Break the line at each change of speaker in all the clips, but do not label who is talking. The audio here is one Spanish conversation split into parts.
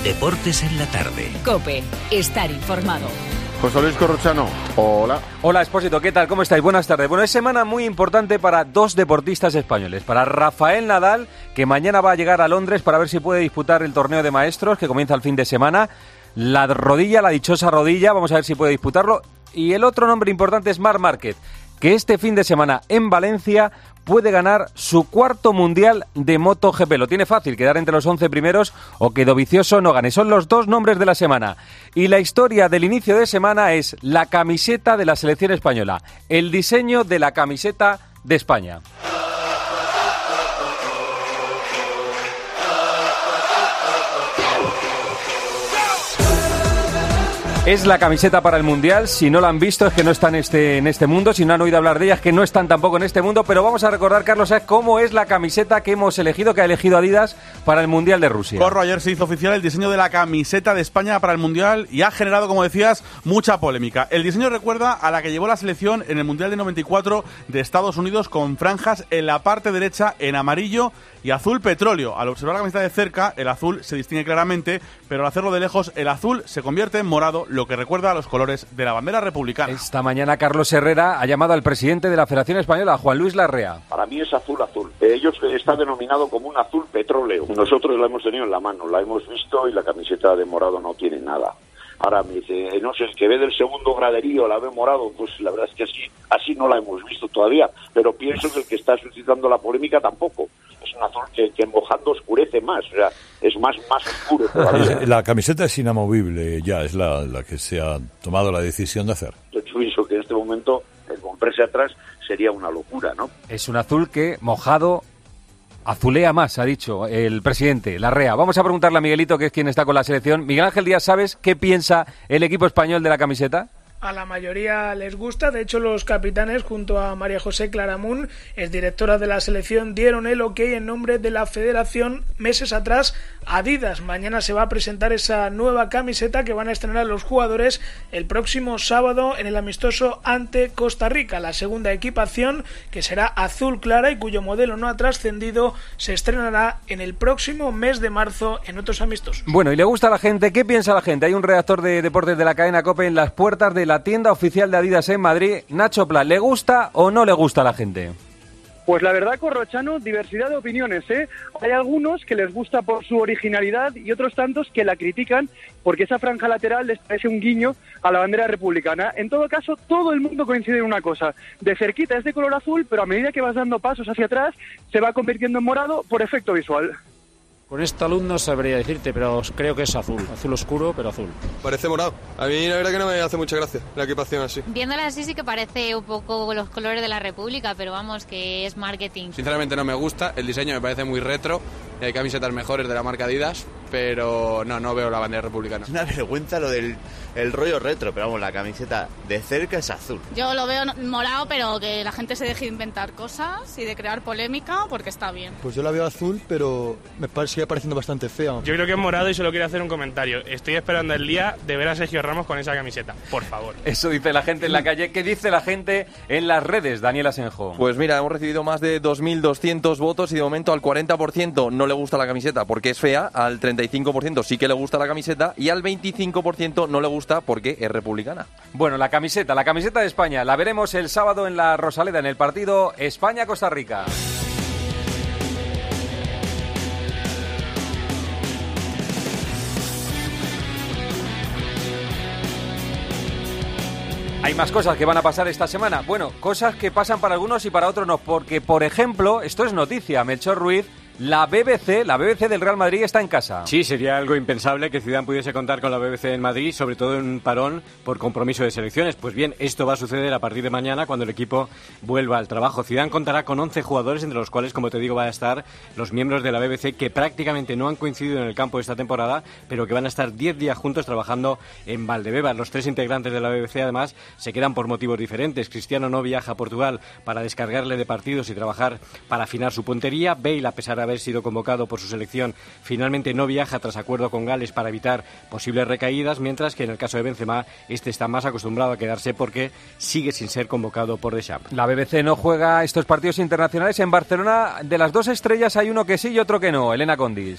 Deportes en la tarde.
COPE, estar informado.
José Luis Corrochano, hola.
Hola, Expósito, ¿qué tal? ¿Cómo estáis? Buenas tardes. Bueno, es semana muy importante para dos deportistas españoles. Para Rafael Nadal, que mañana va a llegar a Londres para ver si puede disputar el torneo de maestros, que comienza el fin de semana. La dichosa rodilla, vamos a ver si puede disputarlo. Y el otro nombre importante es Marc Márquez, que este fin de semana en Valencia puede ganar su cuarto mundial de MotoGP. Lo tiene fácil, quedar entre los 11 primeros o que Dovizioso no gane. Son los dos nombres de la semana. Y la historia del inicio de semana es la camiseta de la selección española. El diseño de la camiseta de España. Es la camiseta para el Mundial. Si no la han visto es que no están en este mundo. Si no han oído hablar de ella es que no están tampoco en este mundo. Pero vamos a recordar, Carlos, cómo es la camiseta que hemos elegido, que ha elegido Adidas para el Mundial de Rusia.
Corro, ayer se hizo oficial el diseño de la camiseta de España para el Mundial y ha generado, como decías, mucha polémica. El diseño recuerda a la que llevó la selección en el Mundial de 94 de Estados Unidos, con franjas en la parte derecha en amarillo y azul petróleo. Al observar la camiseta de cerca, el azul se distingue claramente, pero al hacerlo de lejos, el azul se convierte en morado, lo que recuerda a los colores de la bandera republicana.
Esta mañana Carlos Herrera ha llamado al presidente de la Federación Española, Juan Luis Larrea.
Para mí es azul. Ellos está denominado como un azul petróleo. Nosotros la hemos tenido en la mano, la hemos visto y la camiseta de morado no tiene nada. Ahora me dice, no sé, el que ve del segundo graderío la ve morado, pues la verdad es que así no la hemos visto todavía, pero pienso que el que está suscitando la polémica tampoco. Es un azul que mojando oscurece más, o sea, es más oscuro todavía.
La camiseta es inamovible ya, es la que se ha tomado la decisión de hacer.
Yo pienso que en este momento el comprarse atrás sería una locura, ¿no?
Es un azul que mojado azulea más, ha dicho el presidente Larrea. Vamos a preguntarle a Miguelito, que es quien está con la selección. Miguel Ángel Díaz, ¿sabes qué piensa el equipo español de la camiseta?
A la mayoría les gusta. De hecho, los capitanes, junto a María José Claramunt, exdirectora de la selección, dieron el ok en nombre de la federación meses atrás a Adidas. Mañana se va a presentar esa nueva camiseta que van a estrenar los jugadores el próximo sábado en el amistoso ante Costa Rica. La segunda equipación, que será azul clara y cuyo modelo no ha trascendido, se estrenará en el próximo mes de marzo en otros amistosos.
Bueno, ¿y le gusta a la gente? ¿Qué piensa la gente? Hay un redactor de deportes de la cadena COPE en las puertas de la tienda oficial de Adidas en Madrid. Nacho Pla, ¿le gusta o no le gusta a la gente?
Pues la verdad, Corrochano, diversidad de opiniones, ¿eh? Hay algunos que les gusta por su originalidad y otros tantos que la critican porque esa franja lateral les parece un guiño a la bandera republicana. En todo caso, todo el mundo coincide en una cosa. De cerquita es de color azul, pero a medida que vas dando pasos hacia atrás, se va convirtiendo en morado por efecto visual.
Con esta luz no sabría decirte, pero creo que es azul oscuro, pero azul.
Parece morado. A mí la verdad que no me hace mucha gracia la equipación así.
Viéndola así sí que parece un poco los colores de la República, pero vamos, que es marketing.
Sinceramente no me gusta, el diseño me parece muy retro, y hay camisetas mejores de la marca Adidas, pero no veo la bandera republicana.
Es una vergüenza lo del rollo retro, pero vamos, la camiseta de cerca es azul.
Yo lo veo morado, pero que la gente se deje de inventar cosas y de crear polémica, porque está bien.
Pues yo la veo azul, pero me sigue pareciendo bastante fea.
Yo creo que es morado y solo quiero hacer un comentario. Estoy esperando el día de ver a Sergio Ramos con esa camiseta, por favor.
Eso dice la gente en la calle. ¿Qué dice la gente en las redes, Daniel Asenjo?
Pues mira, hemos recibido más de 2.200 votos y de momento al 40% no le gusta la camiseta porque es fea, al 35% sí que le gusta la camiseta y al 25% no le gusta porque es republicana.
Bueno, la camiseta de España la veremos el sábado en la Rosaleda en el partido España-Costa Rica. Hay más cosas que van a pasar esta semana. Bueno, cosas que pasan para algunos y para otros no, porque, por ejemplo, esto es noticia, Melchor Ruiz, la BBC del Real Madrid está en casa.
Sí, sería algo impensable que Zidane pudiese contar con la BBC en Madrid, sobre todo en un parón por compromiso de selecciones. Pues bien, esto va a suceder a partir de mañana cuando el equipo vuelva al trabajo. Zidane contará con 11 jugadores, entre los cuales, como te digo, van a estar los miembros de la BBC que prácticamente no han coincidido en el campo esta temporada, pero que van a estar 10 días juntos trabajando en Valdebebas. Los 3 integrantes de la BBC, además, se quedan por motivos diferentes. Cristiano no viaja a Portugal para descargarle de partidos y trabajar para afinar su puntería. Bale, a pesar de haber sido convocado por su selección, finalmente no viaja tras acuerdo con Gales para evitar posibles recaídas, mientras que en el caso de Benzema, este está más acostumbrado a quedarse porque sigue sin ser convocado por Deschamps.
La BBC no juega estos partidos internacionales en Barcelona. De las dos estrellas hay uno que sí y otro que no. Elena Condis.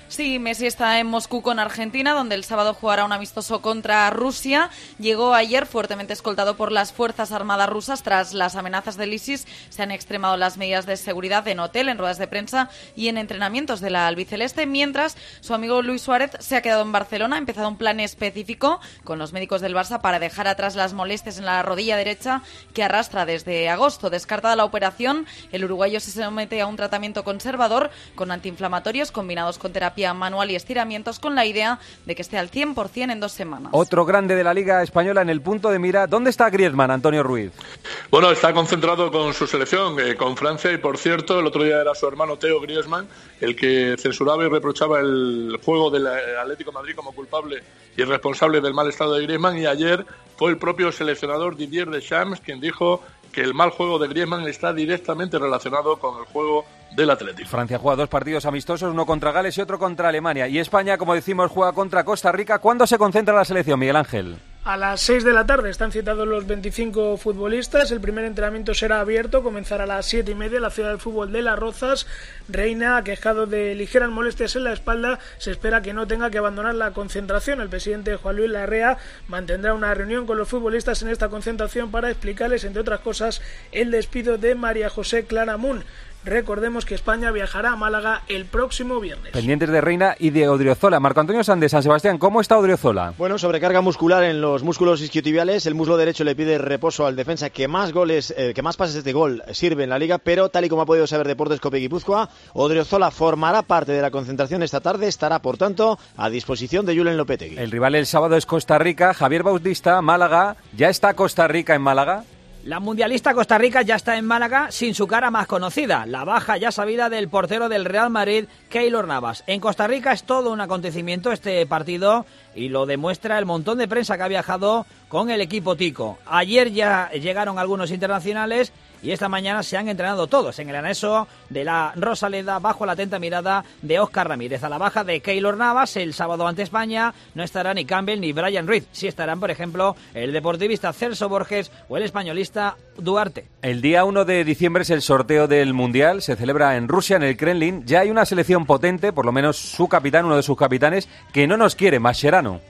Sí, Messi está en Moscú con Argentina, donde el sábado jugará un amistoso contra Rusia. Llegó ayer fuertemente escoltado por las Fuerzas Armadas rusas. Tras las amenazas del ISIS, se han extremado las medidas de seguridad en hotel, en ruedas de prensa y en entrenamientos de la albiceleste, mientras su amigo Luis Suárez se ha quedado en Barcelona. Ha empezado un plan específico con los médicos del Barça para dejar atrás las molestias en la rodilla derecha que arrastra desde agosto. Descartada la operación, el uruguayo se somete a un tratamiento conservador con antiinflamatorios combinados con terapia manual y estiramientos, con la idea de que esté al 100% en 2 semanas.
Otro grande de la Liga Española en el punto de mira. ¿Dónde está Griezmann, Antonio Ruiz?
Bueno, está concentrado con su selección, con Francia, y por cierto, el otro día era su hermano Theo Griezmann el que censuraba y reprochaba el juego del Atlético de Madrid como culpable y responsable del mal estado de Griezmann, y ayer fue el propio seleccionador Didier Deschamps quien dijo que el mal juego de Griezmann está directamente relacionado con el juego del Atlético.
Francia juega 2 partidos amistosos, uno contra Gales y otro contra Alemania. Y España, como decimos, juega contra Costa Rica. ¿Cuándo se concentra la selección, Miguel Ángel?
A las 6 de la tarde están citados los 25 futbolistas. El primer entrenamiento será abierto, comenzará a las 7:30 en la Ciudad del Fútbol de Las Rozas. Reina, aquejado de ligeras molestias en la espalda, se espera que no tenga que abandonar la concentración. El presidente Juan Luis Larrea mantendrá una reunión con los futbolistas en esta concentración para explicarles, entre otras cosas, el despido de María José Claramunt. Recordemos que España viajará a Málaga el próximo viernes.
Pendientes de Reina y de Odriozola. Marco Antonio Sanz de San Sebastián, ¿cómo está Odriozola?
Bueno, sobrecarga muscular en los músculos isquiotibiales. El muslo derecho le pide reposo al defensa que más pases de gol sirve en la Liga, pero tal y como ha podido saber Deportes Cope Guipúzcoa, Odriozola formará parte de la concentración esta tarde. Estará, por tanto, a disposición de Julen Lopetegui.
El rival el sábado es Costa Rica. Javier Bautista, Málaga. ¿Ya está Costa Rica en Málaga?
La mundialista Costa Rica ya está en Málaga sin su cara más conocida, la baja ya sabida del portero del Real Madrid, Keylor Navas. En Costa Rica es todo un acontecimiento este partido y lo demuestra el montón de prensa que ha viajado con el equipo tico. Ayer ya llegaron algunos internacionales y esta mañana se han entrenado todos en el anexo de la Rosaleda bajo la atenta mirada de Óscar Ramírez. A la baja de Keylor Navas, el sábado ante España no estará ni Campbell ni Brian Ruiz. Sí estarán, por ejemplo, el deportivista Celso Borges o el españolista Duarte.
El día 1 de diciembre es el sorteo del Mundial. Se celebra en Rusia, en el Kremlin. Ya hay una selección potente, por lo menos su capitán, uno de sus capitanes, que no nos quiere, Mascherano.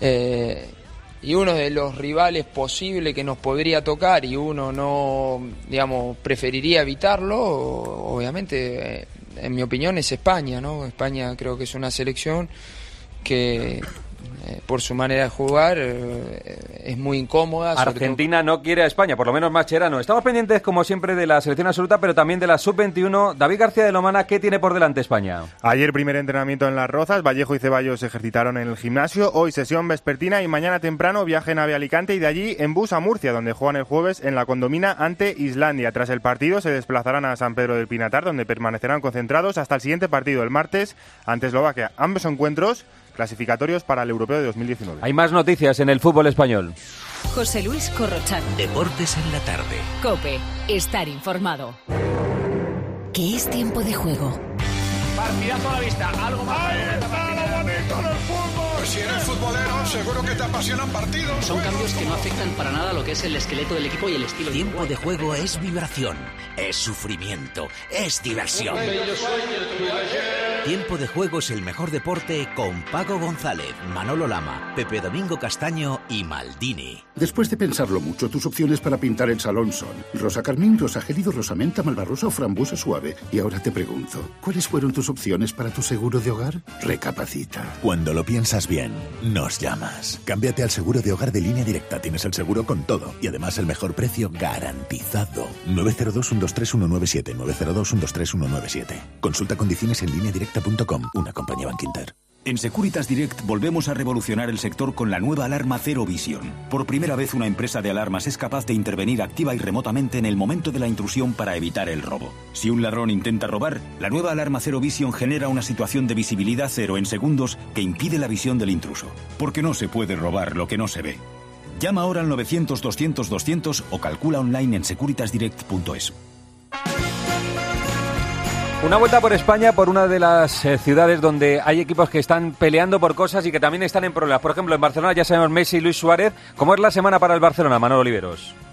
Y uno de los rivales posible que nos podría tocar y uno no, digamos, preferiría evitarlo, obviamente, en mi opinión, es España, ¿no? España creo que es una selección que, por su manera de jugar, es muy incómoda.
Argentina no quiere a España, por lo menos Mascherano. Estamos pendientes, como siempre, de la selección absoluta, pero también de la sub-21. David García de Lomana, ¿qué tiene por delante España?
Ayer primer entrenamiento en Las Rozas, Vallejo y Ceballos se ejercitaron en el gimnasio, hoy sesión vespertina y mañana temprano viaje en AVE Alicante y de allí en bus a Murcia, donde juegan el jueves en la Condomina ante Islandia. Tras el partido se desplazarán a San Pedro del Pinatar, donde permanecerán concentrados hasta el siguiente partido, el martes, ante Eslovaquia. Ambos encuentros clasificatorios para el Europeo de 2019.
Hay más noticias en el fútbol español.
José Luis Corrochano.
Deportes en la tarde.
COPE. Estar informado. ¿Qué es tiempo de juego?
Partidazo a la vista. Algo más. ¡Ahí está lo bonito del fútbol!
Si eres futbolero, seguro que te apasionan partidos.
Son cambios que no afectan para nada lo que es el esqueleto del equipo y el estilo.
Tiempo de juego es vibración, es sufrimiento, es diversión. Tiempo de juego es el mejor deporte con Paco González, Manolo Lama, Pepe Domingo Castaño y Maldini.
Después de pensarlo mucho, tus opciones para pintar el salón son rosa carmín, rosa gélido, rosa menta, malvarrosa o frambuesa suave. Y ahora te pregunto, ¿cuáles fueron tus opciones para tu seguro de hogar? Recapacita.
Cuando lo piensas bien, nos llamas. Cámbiate al seguro de hogar de Línea Directa. Tienes el seguro con todo y además el mejor precio garantizado. 902-123-197. 902-123-197. Consulta condiciones en lineadirecta.com. Una compañía Bankinter.
En Securitas Direct volvemos a revolucionar el sector con la nueva alarma Zero Vision. Por primera vez una empresa de alarmas es capaz de intervenir activa y remotamente en el momento de la intrusión para evitar el robo. Si un ladrón intenta robar, la nueva alarma Zero Vision genera una situación de visibilidad cero en segundos que impide la visión del intruso. Porque no se puede robar lo que no se ve. Llama ahora al 900-200-200 o calcula online en securitasdirect.es.
Una vuelta por España, por una de las ciudades donde hay equipos que están peleando por cosas y que también están en problemas. Por ejemplo, en Barcelona ya sabemos Messi y Luis Suárez. ¿Cómo es la semana para el Barcelona, Manolo Oliveros?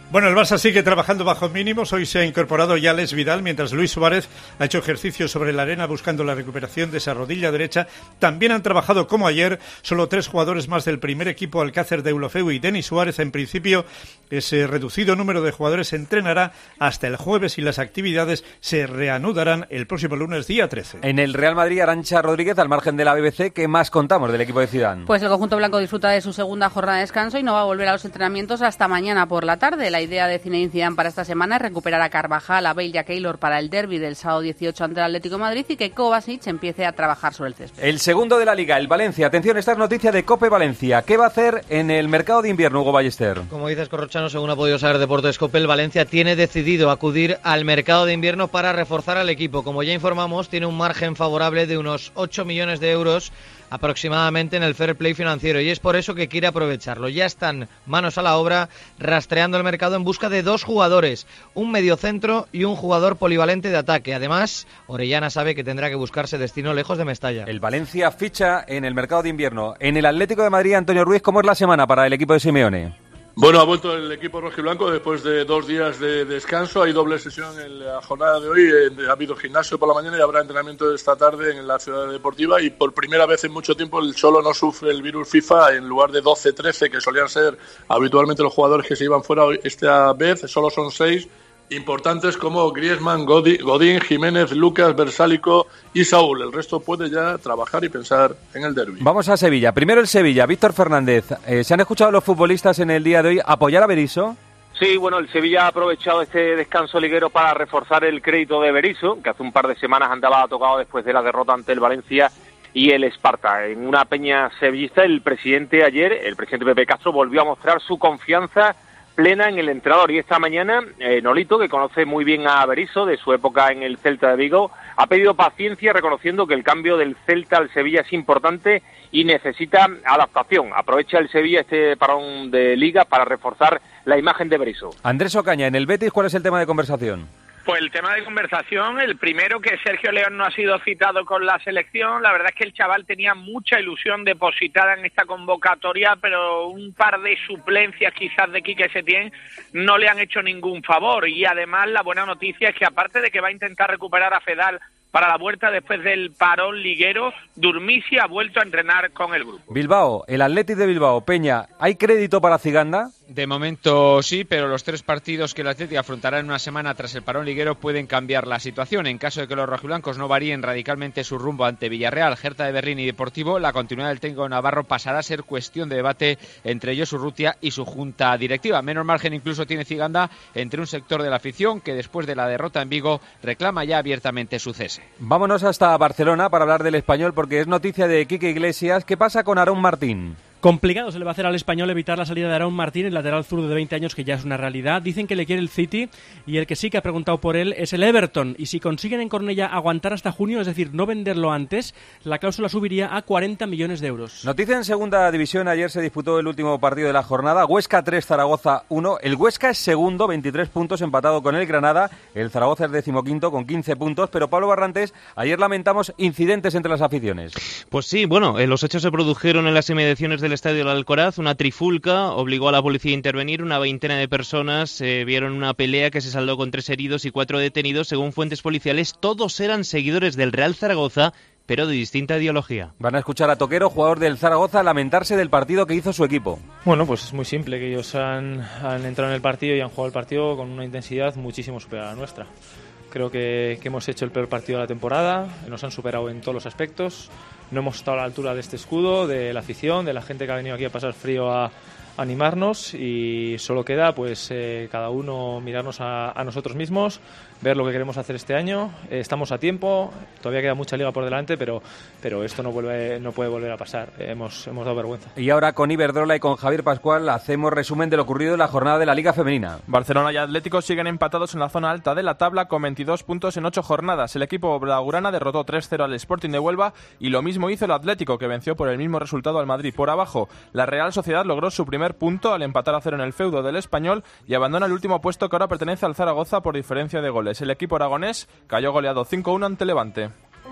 Bueno, el Barça sigue trabajando bajo mínimos. Hoy se ha incorporado ya Alex Vidal, mientras Luis Suárez ha hecho ejercicio sobre la arena buscando la recuperación de esa rodilla derecha. También han trabajado, como ayer, solo 3 jugadores más del primer equipo, Alcácer, Deulofeu y Denis Suárez. En principio, ese reducido número de jugadores se entrenará hasta el jueves y las actividades se reanudarán el próximo lunes, día 13.
En el Real Madrid, Arantxa Rodríguez, al margen de la BBC, ¿qué más contamos del equipo de Zidane?
Pues el conjunto blanco disfruta de su segunda jornada de descanso y no va a volver a los entrenamientos hasta mañana por la tarde. La idea de Zinedine Zidane para esta semana es recuperar a Carvajal, a Bale y a Keylor para el derbi del sábado 18 ante el Atlético de Madrid y que Kovacic empiece a trabajar sobre el césped.
El segundo de la Liga, el Valencia. Atención, esta es noticia de COPE Valencia. ¿Qué va a hacer en el mercado de invierno, Hugo Ballester?
Como dices, Corrochano, según ha podido saber Deportes COPE, el Valencia tiene decidido acudir al mercado de invierno para reforzar al equipo. Como ya informamos, tiene un margen favorable de unos 8 millones de euros aproximadamente en el fair play financiero y es por eso que quiere aprovecharlo. Ya están manos a la obra rastreando el mercado en busca de 2 jugadores, un mediocentro y un jugador polivalente de ataque. Además, Orellana sabe que tendrá que buscarse destino lejos de Mestalla.
El Valencia ficha en el mercado de invierno. En el Atlético de Madrid, Antonio Ruiz, ¿cómo es la semana para el equipo de Simeone?
Bueno, ha vuelto el equipo rojiblanco después de 2 días de descanso. Hay doble sesión en la jornada de hoy. Ha habido gimnasio por la mañana y habrá entrenamiento esta tarde en la ciudad deportiva. Y por primera vez en mucho tiempo el Cholo no sufre el virus FIFA. En lugar de 12-13 que solían ser habitualmente los jugadores que se iban fuera, esta vez solo son 6. Importantes como Griezmann, Godín, Jiménez, Lucas, Versálico y Saúl. El resto puede ya trabajar y pensar en el derbi.
Vamos a Sevilla. Primero el Sevilla. Víctor Fernández. ¿Se han escuchado los futbolistas en el día de hoy apoyar a Berizzo?
Sí, bueno, el Sevilla ha aprovechado este descanso liguero para reforzar el crédito de Berizzo, que hace un par de semanas andaba tocado después de la derrota ante el Valencia y el Esparta. En una peña sevillista, el presidente Pepe Castro, volvió a mostrar su confianza plena en el entrenador y esta mañana Nolito, que conoce muy bien a Berizzo de su época en el Celta de Vigo, ha pedido paciencia reconociendo que el cambio del Celta al Sevilla es importante y necesita adaptación. Aprovecha el Sevilla este parón de Liga para reforzar la imagen de Berizzo.
Andrés Ocaña, en el Betis, ¿cuál es el tema de conversación?
Pues el tema de conversación, el primero, que Sergio León no ha sido citado con la selección. La verdad es que el chaval tenía mucha ilusión depositada en esta convocatoria, pero un par de suplencias quizás de Quique Setién no le han hecho ningún favor. Y además la buena noticia es que aparte de que va a intentar recuperar a Fedal para la vuelta después del parón liguero, Durmisi ha vuelto a entrenar con el grupo.
Bilbao, el Athletic de Bilbao. Peña, ¿hay crédito para Ziganda?
De momento sí, pero los 3 partidos que el Athletic afrontará en una semana tras el parón liguero pueden cambiar la situación. En caso de que los rojiblancos no varíen radicalmente su rumbo ante Villarreal, Hertha de Berlín y Deportivo, la continuidad del técnico navarro pasará a ser cuestión de debate entre Josu Urrutia y su junta directiva. Menos margen incluso tiene Ziganda entre un sector de la afición que después de la derrota en Vigo reclama ya abiertamente su cese.
Vámonos hasta Barcelona para hablar del Español porque es noticia de Quique Iglesias. ¿Qué pasa con Aarón Martín?
Complicado se le va a hacer al Español evitar la salida de Aarón Martín, el lateral zurdo de 20 años que ya es una realidad. Dicen que le quiere el City y el que sí que ha preguntado por él es el Everton. Y si consiguen en Cornellá aguantar hasta junio, es decir, no venderlo antes, la cláusula subiría a 40 millones de euros.
Noticia en segunda división. Ayer se disputó el último partido de la jornada. Huesca 3, Zaragoza 1. El Huesca es segundo, 23 puntos, empatado con el Granada. El Zaragoza es 15º con 15 puntos. Pero Pablo Barrantes, ayer lamentamos incidentes entre las aficiones.
Pues sí, bueno, los hechos se produjeron en las inmediaciones del estadio del Alcoraz. Una trifulca obligó a la policía a intervenir. Una veintena de personas vieron una pelea que se saldó con 3 heridos y 4 detenidos. Según fuentes policiales, todos eran seguidores del Real Zaragoza, pero de distinta ideología.
Van a escuchar a Toquero, jugador del Zaragoza, lamentarse del partido que hizo su equipo.
Bueno, pues es muy simple, que ellos han entrado en el partido y han jugado el partido con una intensidad muchísimo superior a la nuestra. Creo que hemos hecho el peor partido de la temporada, nos han superado en todos los aspectos, no hemos estado a la altura de este escudo, de la afición, de la gente que ha venido aquí a pasar frío a animarnos y solo queda pues cada uno mirarnos a nosotros mismos, ver lo que queremos hacer este año. Estamos a tiempo, todavía queda mucha liga por delante, pero esto no puede volver a pasar. Hemos dado vergüenza.
Y ahora con Iberdrola y con Javier Pascual hacemos resumen de lo ocurrido en la jornada de la Liga Femenina.
Barcelona y Atlético siguen empatados en la zona alta de la tabla con 22 puntos en 8 jornadas. El equipo blaugrana derrotó 3-0 al Sporting de Huelva y lo mismo hizo el Atlético, que venció por el mismo resultado al Madrid. Por abajo, la Real Sociedad logró su primer punto al empatar a 0 en el feudo del Español y abandona el último puesto que ahora pertenece al Zaragoza por diferencia de goles. El equipo aragonés cayó goleado 5-1 ante Levante.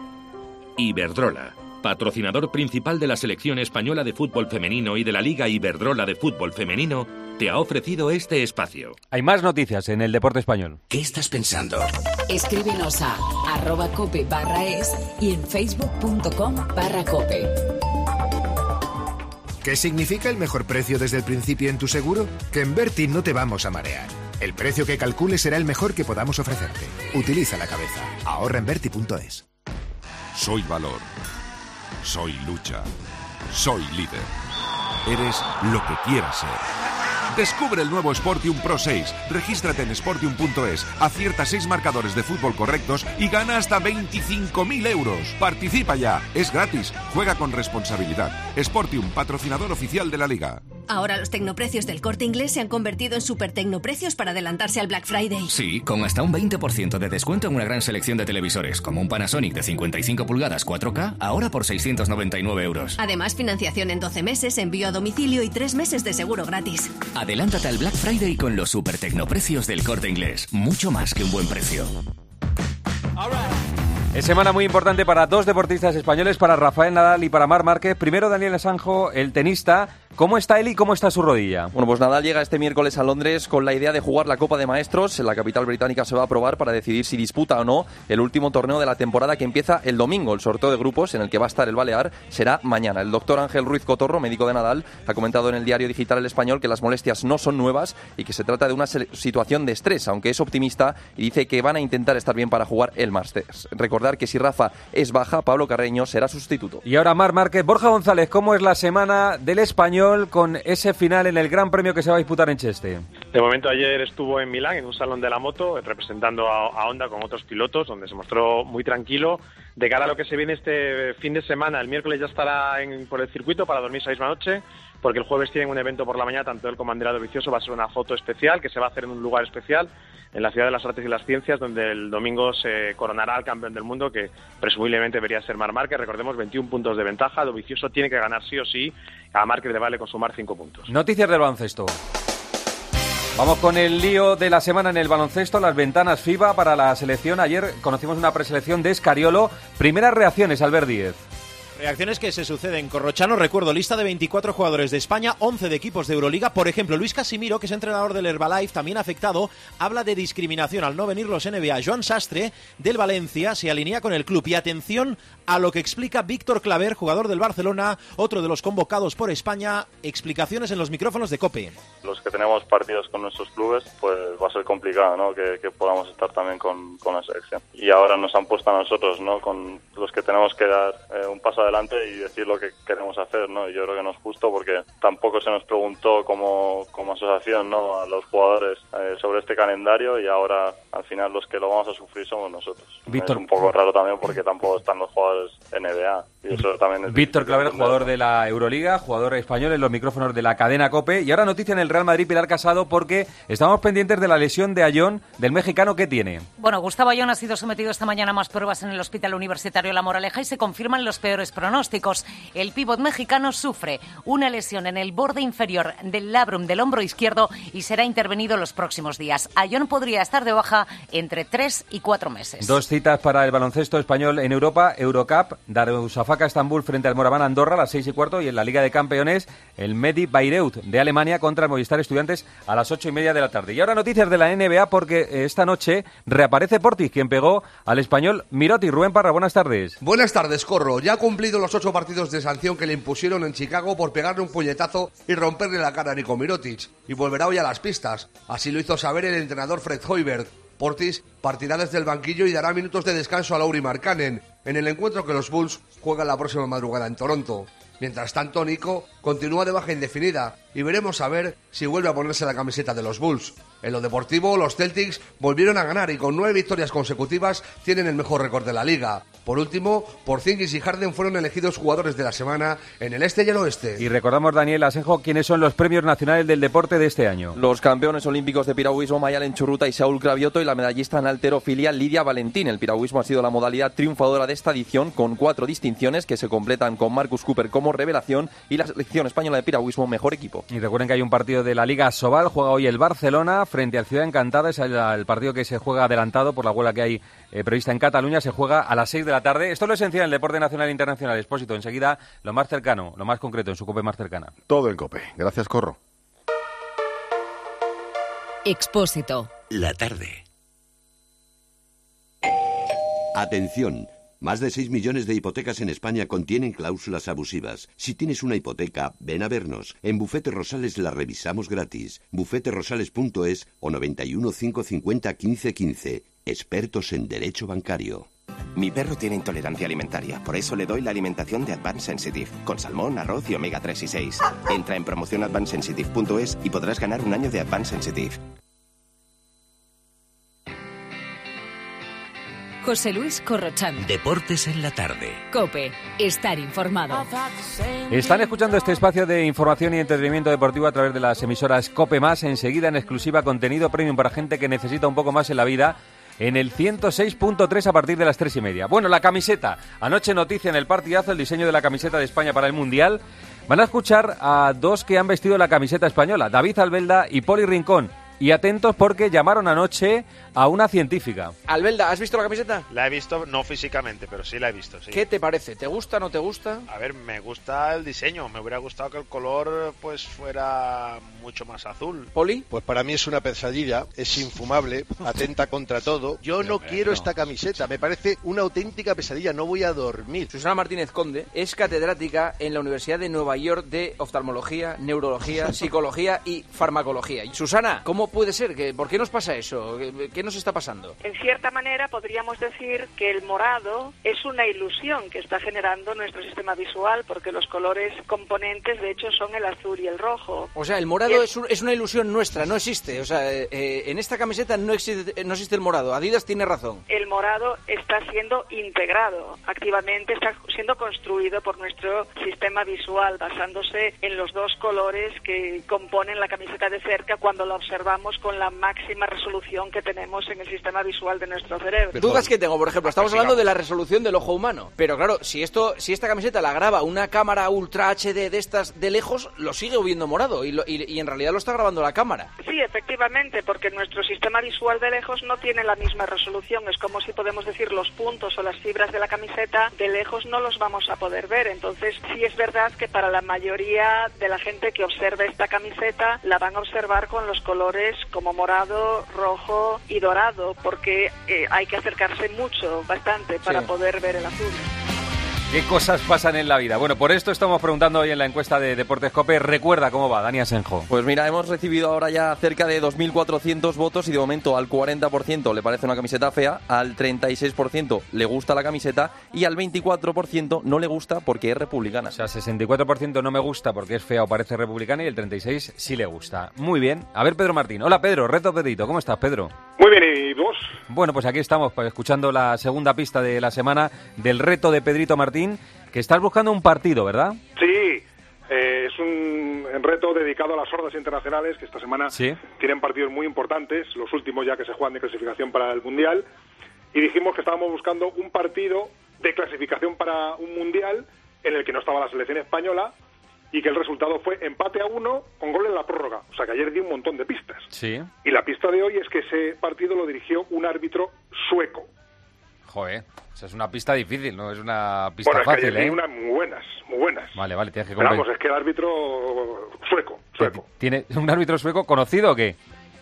Iberdrola, patrocinador principal de la selección española de fútbol femenino y de la Liga Iberdrola de fútbol femenino, te ha ofrecido este espacio.
Hay más noticias en el deporte español.
¿Qué estás pensando?
Escríbenos a @cope/es y en facebook.com/cope.
¿Qué significa el mejor precio desde el principio en tu seguro? Que en Berti no te vamos a marear. El precio que calcules será el mejor que podamos ofrecerte. Utiliza la cabeza. Ahorra en Berti.es.
Soy valor. Soy lucha. Soy líder. Eres lo que quieras ser. Descubre el nuevo Sportium Pro 6. Regístrate en Sportium.es, acierta 6 marcadores de fútbol correctos y gana hasta 25.000 euros. Participa ya, es gratis. Juega con responsabilidad. Sportium, patrocinador oficial de la Liga.
Ahora los tecnoprecios del Corte Inglés se han convertido en super tecnoprecios para adelantarse al Black Friday.
Sí, con hasta un 20% de descuento en una gran selección de televisores, como un Panasonic de 55 pulgadas 4K, ahora por 699 euros.
Además, financiación en 12 meses, envío a domicilio y 3 meses de seguro gratis.
Adelántate al Black Friday con los super tecnoprecios del Corte Inglés. Mucho más que un buen precio.
Es semana muy importante para dos deportistas españoles, para Rafael Nadal y para Marc Márquez. Primero, Daniel Asenjo, el tenista. ¿Cómo está él y cómo está su rodilla?
Bueno, pues Nadal llega este miércoles a Londres con la idea de jugar la Copa de Maestros. En la capital británica se va a probar para decidir si disputa o no el último torneo de la temporada, que empieza el domingo. El sorteo de grupos en el que va a estar el balear será mañana. El doctor Ángel Ruiz Cotorro, médico de Nadal, ha comentado en el diario digital El Español que las molestias no son nuevas y que se trata de una situación de estrés, aunque es optimista y dice que van a intentar estar bien para jugar el Masters. Recordar que si Rafa es baja, Pablo Carreño será sustituto.
Y ahora Marc Márquez. Borja González, ¿cómo es la semana del Español con ese final en el Gran Premio que se va a disputar en Cheste?
De momento, ayer estuvo en Milán, en un salón de la moto, representando a Honda con otros pilotos, donde se mostró muy tranquilo. De cara a lo que se viene este fin de semana, el miércoles ya estará por el circuito para dormir esa misma noche, porque el jueves tienen un evento por la mañana, tanto él como Andrea Dovizioso. Va a ser una foto especial que se va a hacer en un lugar especial, en la Ciudad de las Artes y las Ciencias, donde el domingo se coronará al campeón del mundo, que presumiblemente debería ser Marc Márquez. Recordemos, 21 puntos de ventaja. Dovizioso tiene que ganar sí o sí. A Márquez le vale consumar 5 puntos.
Noticias del baloncesto. Vamos con el lío de la semana en el baloncesto, las ventanas FIBA para la selección. Ayer conocimos una preselección de Escariolo. Primeras reacciones, Albert Díez.
Reacciones que se suceden. Corrochano, recuerdo, lista de 24 jugadores de España, 11 de equipos de Euroliga. Por ejemplo, Luis Casimiro, que es entrenador del Herbalife, también afectado, habla de discriminación al no venir los NBA. Joan Sastre, del Valencia, se alinea con el club. Y atención a lo que explica Víctor Claver, jugador del Barcelona, otro de los convocados por España. Explicaciones en los micrófonos de COPE.
Los que tenemos partidos con nuestros clubes, pues va a ser complicado, ¿no? Que podamos estar también con la selección. Y ahora nos han puesto a nosotros, ¿no? Con los que tenemos que dar un paso adelante y decir lo que queremos hacer, ¿no? Y yo creo que no es justo, porque tampoco se nos preguntó como asociación, ¿no? A los jugadores sobre este calendario, y ahora al final los que lo vamos a sufrir somos nosotros.
Víctor.
Es un poco raro también, porque tampoco están los jugadores NBA, y eso también es
Víctor Claver, jugador de la Euroliga, jugador español en los micrófonos de la cadena COPE. Y ahora noticia en el Real Madrid, Pilar Casado, porque estamos pendientes de la lesión de Ayón, del mexicano. ¿Qué tiene?
Bueno, Gustavo Ayón ha sido sometido esta mañana a más pruebas en el Hospital Universitario La Moraleja y se confirman los peores pronósticos. El pívot mexicano sufre una lesión en el borde inferior del labrum del hombro izquierdo y será intervenido los próximos días. Ayón podría estar de baja entre 3 y 4 meses.
Dos citas para el baloncesto español en Europa: Eurocup, Darusafaka Estambul frente al Moraván Andorra a las 6:15, y en la Liga de Campeones el Medi Bayreuth de Alemania contra el Movistar Estudiantes a las 8:30 de la tarde. Y ahora noticias de la NBA, porque esta noche reaparece Portis, quien pegó al español Miroti. Rubén Parra, buenas tardes.
Buenas tardes, Corro. Ya ha cumplido los 8 partidos de sanción que le impusieron en Chicago por pegarle un puñetazo y romperle la cara a Niko Mirotic, y volverá hoy a las pistas. Así lo hizo saber el entrenador Fred Hoiberg. Portis partirá desde el banquillo y dará minutos de descanso a Lauri Markkanen en el encuentro que los Bulls juegan la próxima madrugada en Toronto. Mientras tanto, Nico continúa de baja indefinida y veremos a ver si vuelve a ponerse la camiseta de los Bulls. En lo deportivo, los Celtics volvieron a ganar y con 9 victorias consecutivas tienen el mejor récord de la liga. Por último, Porzingis y Harden fueron elegidos jugadores de la semana en el este y el oeste.
Y recordamos, Daniel Asenjo, quiénes son los premios nacionales del deporte de este año.
Los campeones olímpicos de piragüismo Mayalen Churruta y Saúl Cravioto, y la medallista en halterofilia Lidia Valentín. El piragüismo ha sido la modalidad triunfadora de esta edición, con 4 distinciones que se completan con Marcus Cooper como revelación y la selección española de piragüismo mejor equipo.
Y recuerden que hay un partido de la Liga Sobal, juega hoy el Barcelona frente al Ciudad Encantada. Es el partido que se juega adelantado por la huelga que hay prevista en Cataluña. Se juega a las 6 de la tarde. Esto es lo esencial en el deporte nacional e internacional. Expósito, enseguida lo más cercano, lo más concreto en su COPE más cercana.
Todo en COPE. Gracias, Corro.
Expósito.
La tarde.
Atención. Más de 6 millones de hipotecas en España contienen cláusulas abusivas. Si tienes una hipoteca, ven a vernos. En Bufete Rosales la revisamos gratis. bufeterosales.es o 91 550 1515. Expertos en derecho bancario.
Mi perro tiene intolerancia alimentaria, por eso le doy la alimentación de Advanced Sensitive, con salmón, arroz y omega 3 y 6. Entra en promocionadvancesensitive.es y podrás ganar un año de Advanced Sensitive.
José Luis Corrochano.
Deportes en la tarde.
COPE. Estar informado.
Están escuchando este espacio de información y entretenimiento deportivo a través de las emisoras COPE+. Enseguida, en exclusiva, contenido premium para gente que necesita un poco más en la vida, en el 106.3 a partir de las 3:30. Bueno, la camiseta. Anoche noticia en el partidazo el diseño de la camiseta de España para el Mundial. Van a escuchar a dos que han vestido la camiseta española, David Albelda y Poli Rincón. Y atentos porque llamaron anoche a una científica.
Albelda, ¿has visto la camiseta?
La he visto, no físicamente, pero sí la he visto, sí.
¿Qué te parece? ¿Te gusta o no te gusta?
A ver, me gusta el diseño. Me hubiera gustado que el color pues fuera mucho más azul.
¿Poli?
Pues para mí es una pesadilla, es infumable, atenta contra todo. Yo no quiero esta camiseta, me parece una auténtica pesadilla, no voy a dormir.
Susana Martínez Conde es catedrática en la Universidad de Nueva York de oftalmología, neurología, psicología y farmacología. Susana, ¿cómo puede ser? ¿Por qué nos pasa eso? ¿Qué nos está pasando?
En cierta manera podríamos decir que el morado es una ilusión que está generando nuestro sistema visual, porque los colores componentes de hecho son el azul y el rojo.
O sea, el morado es una ilusión nuestra, no existe. O sea, en esta camiseta no existe el morado. Adidas tiene razón.
El morado está siendo integrado activamente, está siendo construido por nuestro sistema visual, basándose en los dos colores que componen la camiseta de cerca cuando la observamos con la máxima resolución que tenemos en el sistema visual de nuestro cerebro.
Dudas que tengo, por ejemplo, estamos hablando de la resolución del ojo humano, pero claro, si esta camiseta la graba una cámara ultra HD de estas de lejos, lo sigue viendo morado y en realidad lo está grabando la cámara.
Sí, efectivamente, porque nuestro sistema visual de lejos no tiene la misma resolución. Es como si podemos decir los puntos o las fibras de la camiseta de lejos no los vamos a poder ver. Entonces sí es verdad que para la mayoría de la gente que observe esta camiseta la van a observar con los colores como morado, rojo y dorado, porque hay que acercarse bastante para poder ver el azul.
¿Qué cosas pasan en la vida? Bueno, por esto estamos preguntando hoy en la encuesta de Deportes COPE. Recuerda cómo va, Dani Asenjo.
Pues mira, hemos recibido ahora ya cerca de 2.400 votos y de momento al 40% le parece una camiseta fea, al 36% le gusta la camiseta y al 24% no le gusta porque es republicana.
O sea, 64% no me gusta porque es fea o parece republicana y el 36% sí le gusta. Muy bien. A ver, Pedro Martín. Hola, Pedro. Reto Pedrito. ¿Cómo estás, Pedro?
Muy bien, ¿y vos?
Bueno, pues aquí estamos escuchando la segunda pista de la semana del reto de Pedrito Martín, que estás buscando un partido, ¿verdad?
Sí, es un reto dedicado a las hordas internacionales que esta semana tienen partidos muy importantes, los últimos ya que se juegan de clasificación para el Mundial, y dijimos que estábamos buscando un partido de clasificación para un Mundial en el que no estaba la selección española y que el resultado fue empate a 1 con gol en la prórroga. O sea que ayer di un montón de pistas.
Sí.
Y la pista de hoy es que ese partido lo dirigió un árbitro sueco.
Joder, o sea, es una pista difícil, no es una pista fácil,
Bueno, es que ayer di unas muy buenas.
Vale, tienes que
Pero vamos, es que el árbitro sueco.
¿Tiene un árbitro sueco conocido o qué?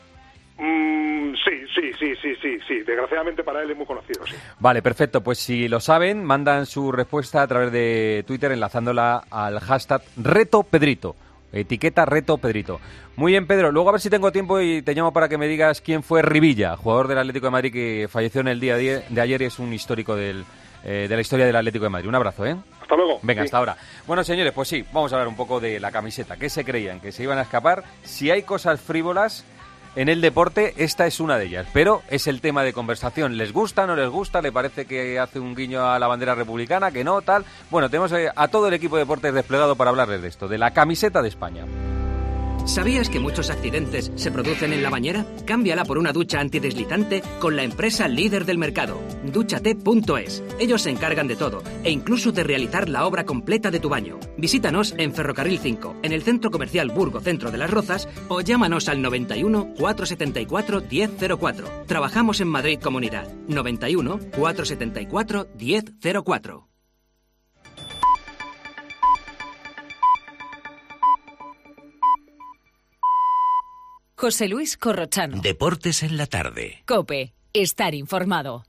Sí. Desgraciadamente para él es muy conocido, sí.
Vale, perfecto. Pues si lo saben, mandan su respuesta a través de Twitter enlazándola al hashtag RetoPedrito. Etiqueta Reto Pedrito. Muy bien, Pedro. Luego a ver si tengo tiempo y te llamo para que me digas quién fue Rivilla, jugador del Atlético de Madrid que falleció en el día de ayer y es un histórico de la historia del Atlético de Madrid. Un abrazo, ¿eh?
Hasta luego.
Venga, hasta ahora. Bueno, señores, pues sí, vamos a hablar un poco de la camiseta. ¿Qué se creían? ¿Que se iban a escapar? Si hay cosas frívolas en el deporte, esta es una de ellas, pero es el tema de conversación. ¿Les gusta, no les gusta? ¿Le parece que hace un guiño a la bandera republicana? ¿Que no? Tal. Bueno, tenemos a todo el equipo de deportes desplegado para hablarles de esto, de la camiseta de España.
¿Sabías que muchos accidentes se producen en la bañera? Cámbiala por una ducha antideslizante con la empresa líder del mercado, Dúchate.es. Ellos se encargan de todo e incluso de realizar la obra completa de tu baño. Visítanos en Ferrocarril 5, en el Centro Comercial Burgo Centro de las Rozas o llámanos al 91 474 1004. Trabajamos en Madrid Comunidad. 91 474 1004.
José Luis Corrochano.
Deportes en la tarde.
COPE. Estar informado.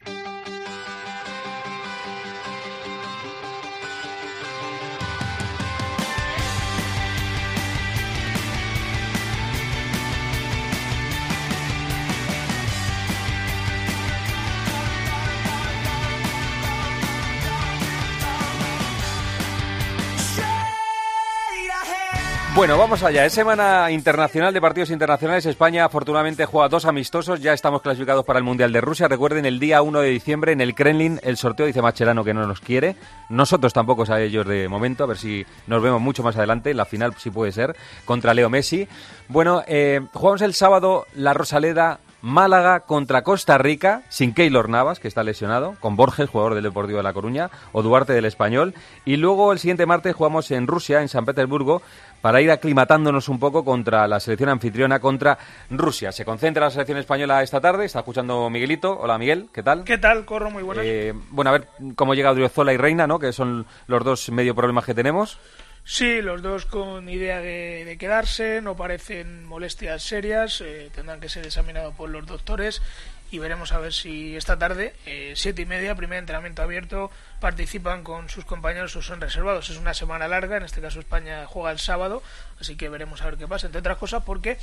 Bueno, vamos allá. Es semana internacional de partidos internacionales. España afortunadamente juega 2 amistosos. Ya estamos clasificados para el Mundial de Rusia. Recuerden, el día 1 de diciembre en el Kremlin el sorteo. Dice Mascherano que no nos quiere. Nosotros tampoco a ellos de momento. A ver si nos vemos mucho más adelante. La final sí puede ser contra Leo Messi. Bueno, jugamos el sábado la Rosaleda Málaga contra Costa Rica, sin Keylor Navas, que está lesionado, con Borges, jugador del Deportivo de La Coruña, o Duarte del Español. Y luego el siguiente martes jugamos en Rusia, en San Petersburgo, para ir aclimatándonos un poco contra la selección anfitriona, contra Rusia. Se concentra la selección española esta tarde. Está escuchando Miguelito. Hola, Miguel, ¿qué tal?
¿Qué tal, Corro? Muy buenas.
Bueno, a ver cómo llega Odriozola y Reina, ¿no? Que son los dos medio problemas que tenemos.
Sí, los dos con idea de quedarse, no parecen molestias serias, tendrán que ser examinados por los doctores y veremos a ver si esta tarde, 7:30, primer entrenamiento abierto, participan con sus compañeros o son reservados. Es una semana larga, en este caso España juega el sábado, así que veremos a ver qué pasa, entre otras cosas porque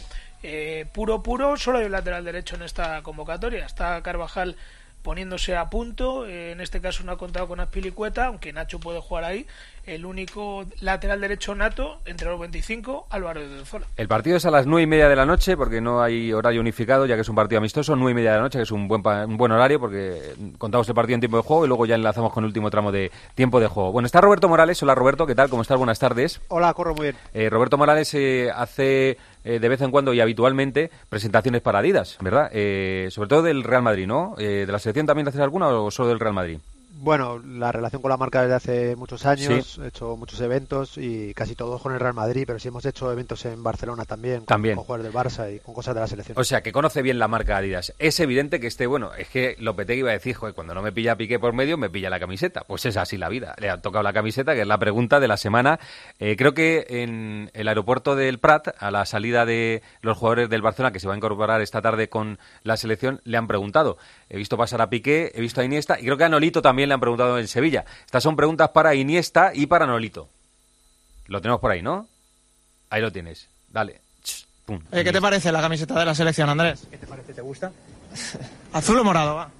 puro, solo hay un lateral derecho en esta convocatoria. Está Carvajal poniéndose a punto, en este caso no ha contado con Azpilicueta, aunque Nacho puede jugar ahí. El único lateral derecho nato entre los 25, Álvaro de Odriozola.
El partido es a las 9:30 de la noche, porque no hay horario unificado, ya que es un partido amistoso. 9:30 de la noche, que es un buen horario, porque contamos el partido en tiempo de juego y luego ya enlazamos con el último tramo de tiempo de juego. Bueno, está Roberto Morales. Hola, Roberto, ¿qué tal? ¿Cómo estás? Buenas tardes.
Hola, Corro, muy bien.
Roberto Morales hace de vez en cuando y habitualmente presentaciones para Adidas, ¿verdad? Sobre todo del Real Madrid, ¿no? ¿De la selección también haces alguna o solo del Real Madrid?
Bueno, la relación con la marca desde hace muchos años,
sí.
He hecho muchos eventos y casi todos con el Real Madrid, pero sí hemos hecho eventos en Barcelona también. Con jugadores del Barça y con cosas de la selección.
O sea, que conoce bien la marca Adidas. Es evidente que es que Lopetegui iba a decir, joder, cuando no me pilla Piqué por medio, me pilla la camiseta. Pues es así la vida. Le ha tocado la camiseta, que es la pregunta de la semana. Creo que en el aeropuerto del Prat, a la salida de los jugadores del Barcelona, que se va a incorporar esta tarde con la selección, le han preguntado. He visto pasar a Piqué, he visto a Iniesta y creo que a Nolito también le han preguntado en Sevilla. Estas son preguntas para Iniesta y para Nolito. Lo tenemos por ahí, ¿no? Ahí lo tienes. Dale. Pum.
¿Qué te parece la camiseta de la selección, Andrés?
¿Qué te parece? ¿Te gusta?
Azul o morado, va.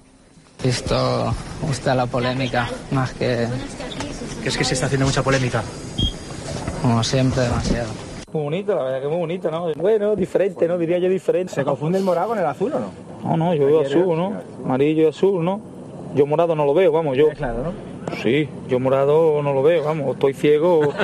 Esto gusta la polémica, más que...
¿Crees que se está haciendo mucha polémica?
Como siempre, demasiado.
Muy bonito, la verdad que muy bonito, ¿no? Bueno, diferente, ¿no? Diría yo diferente.
¿Se confunde el morado con el azul o no?
No, yo veo azul, ¿no? Amarillo y azul, ¿no? Yo morado no lo veo, vamos, yo...
Claro, ¿no?
Sí, yo morado no lo veo, vamos, estoy ciego.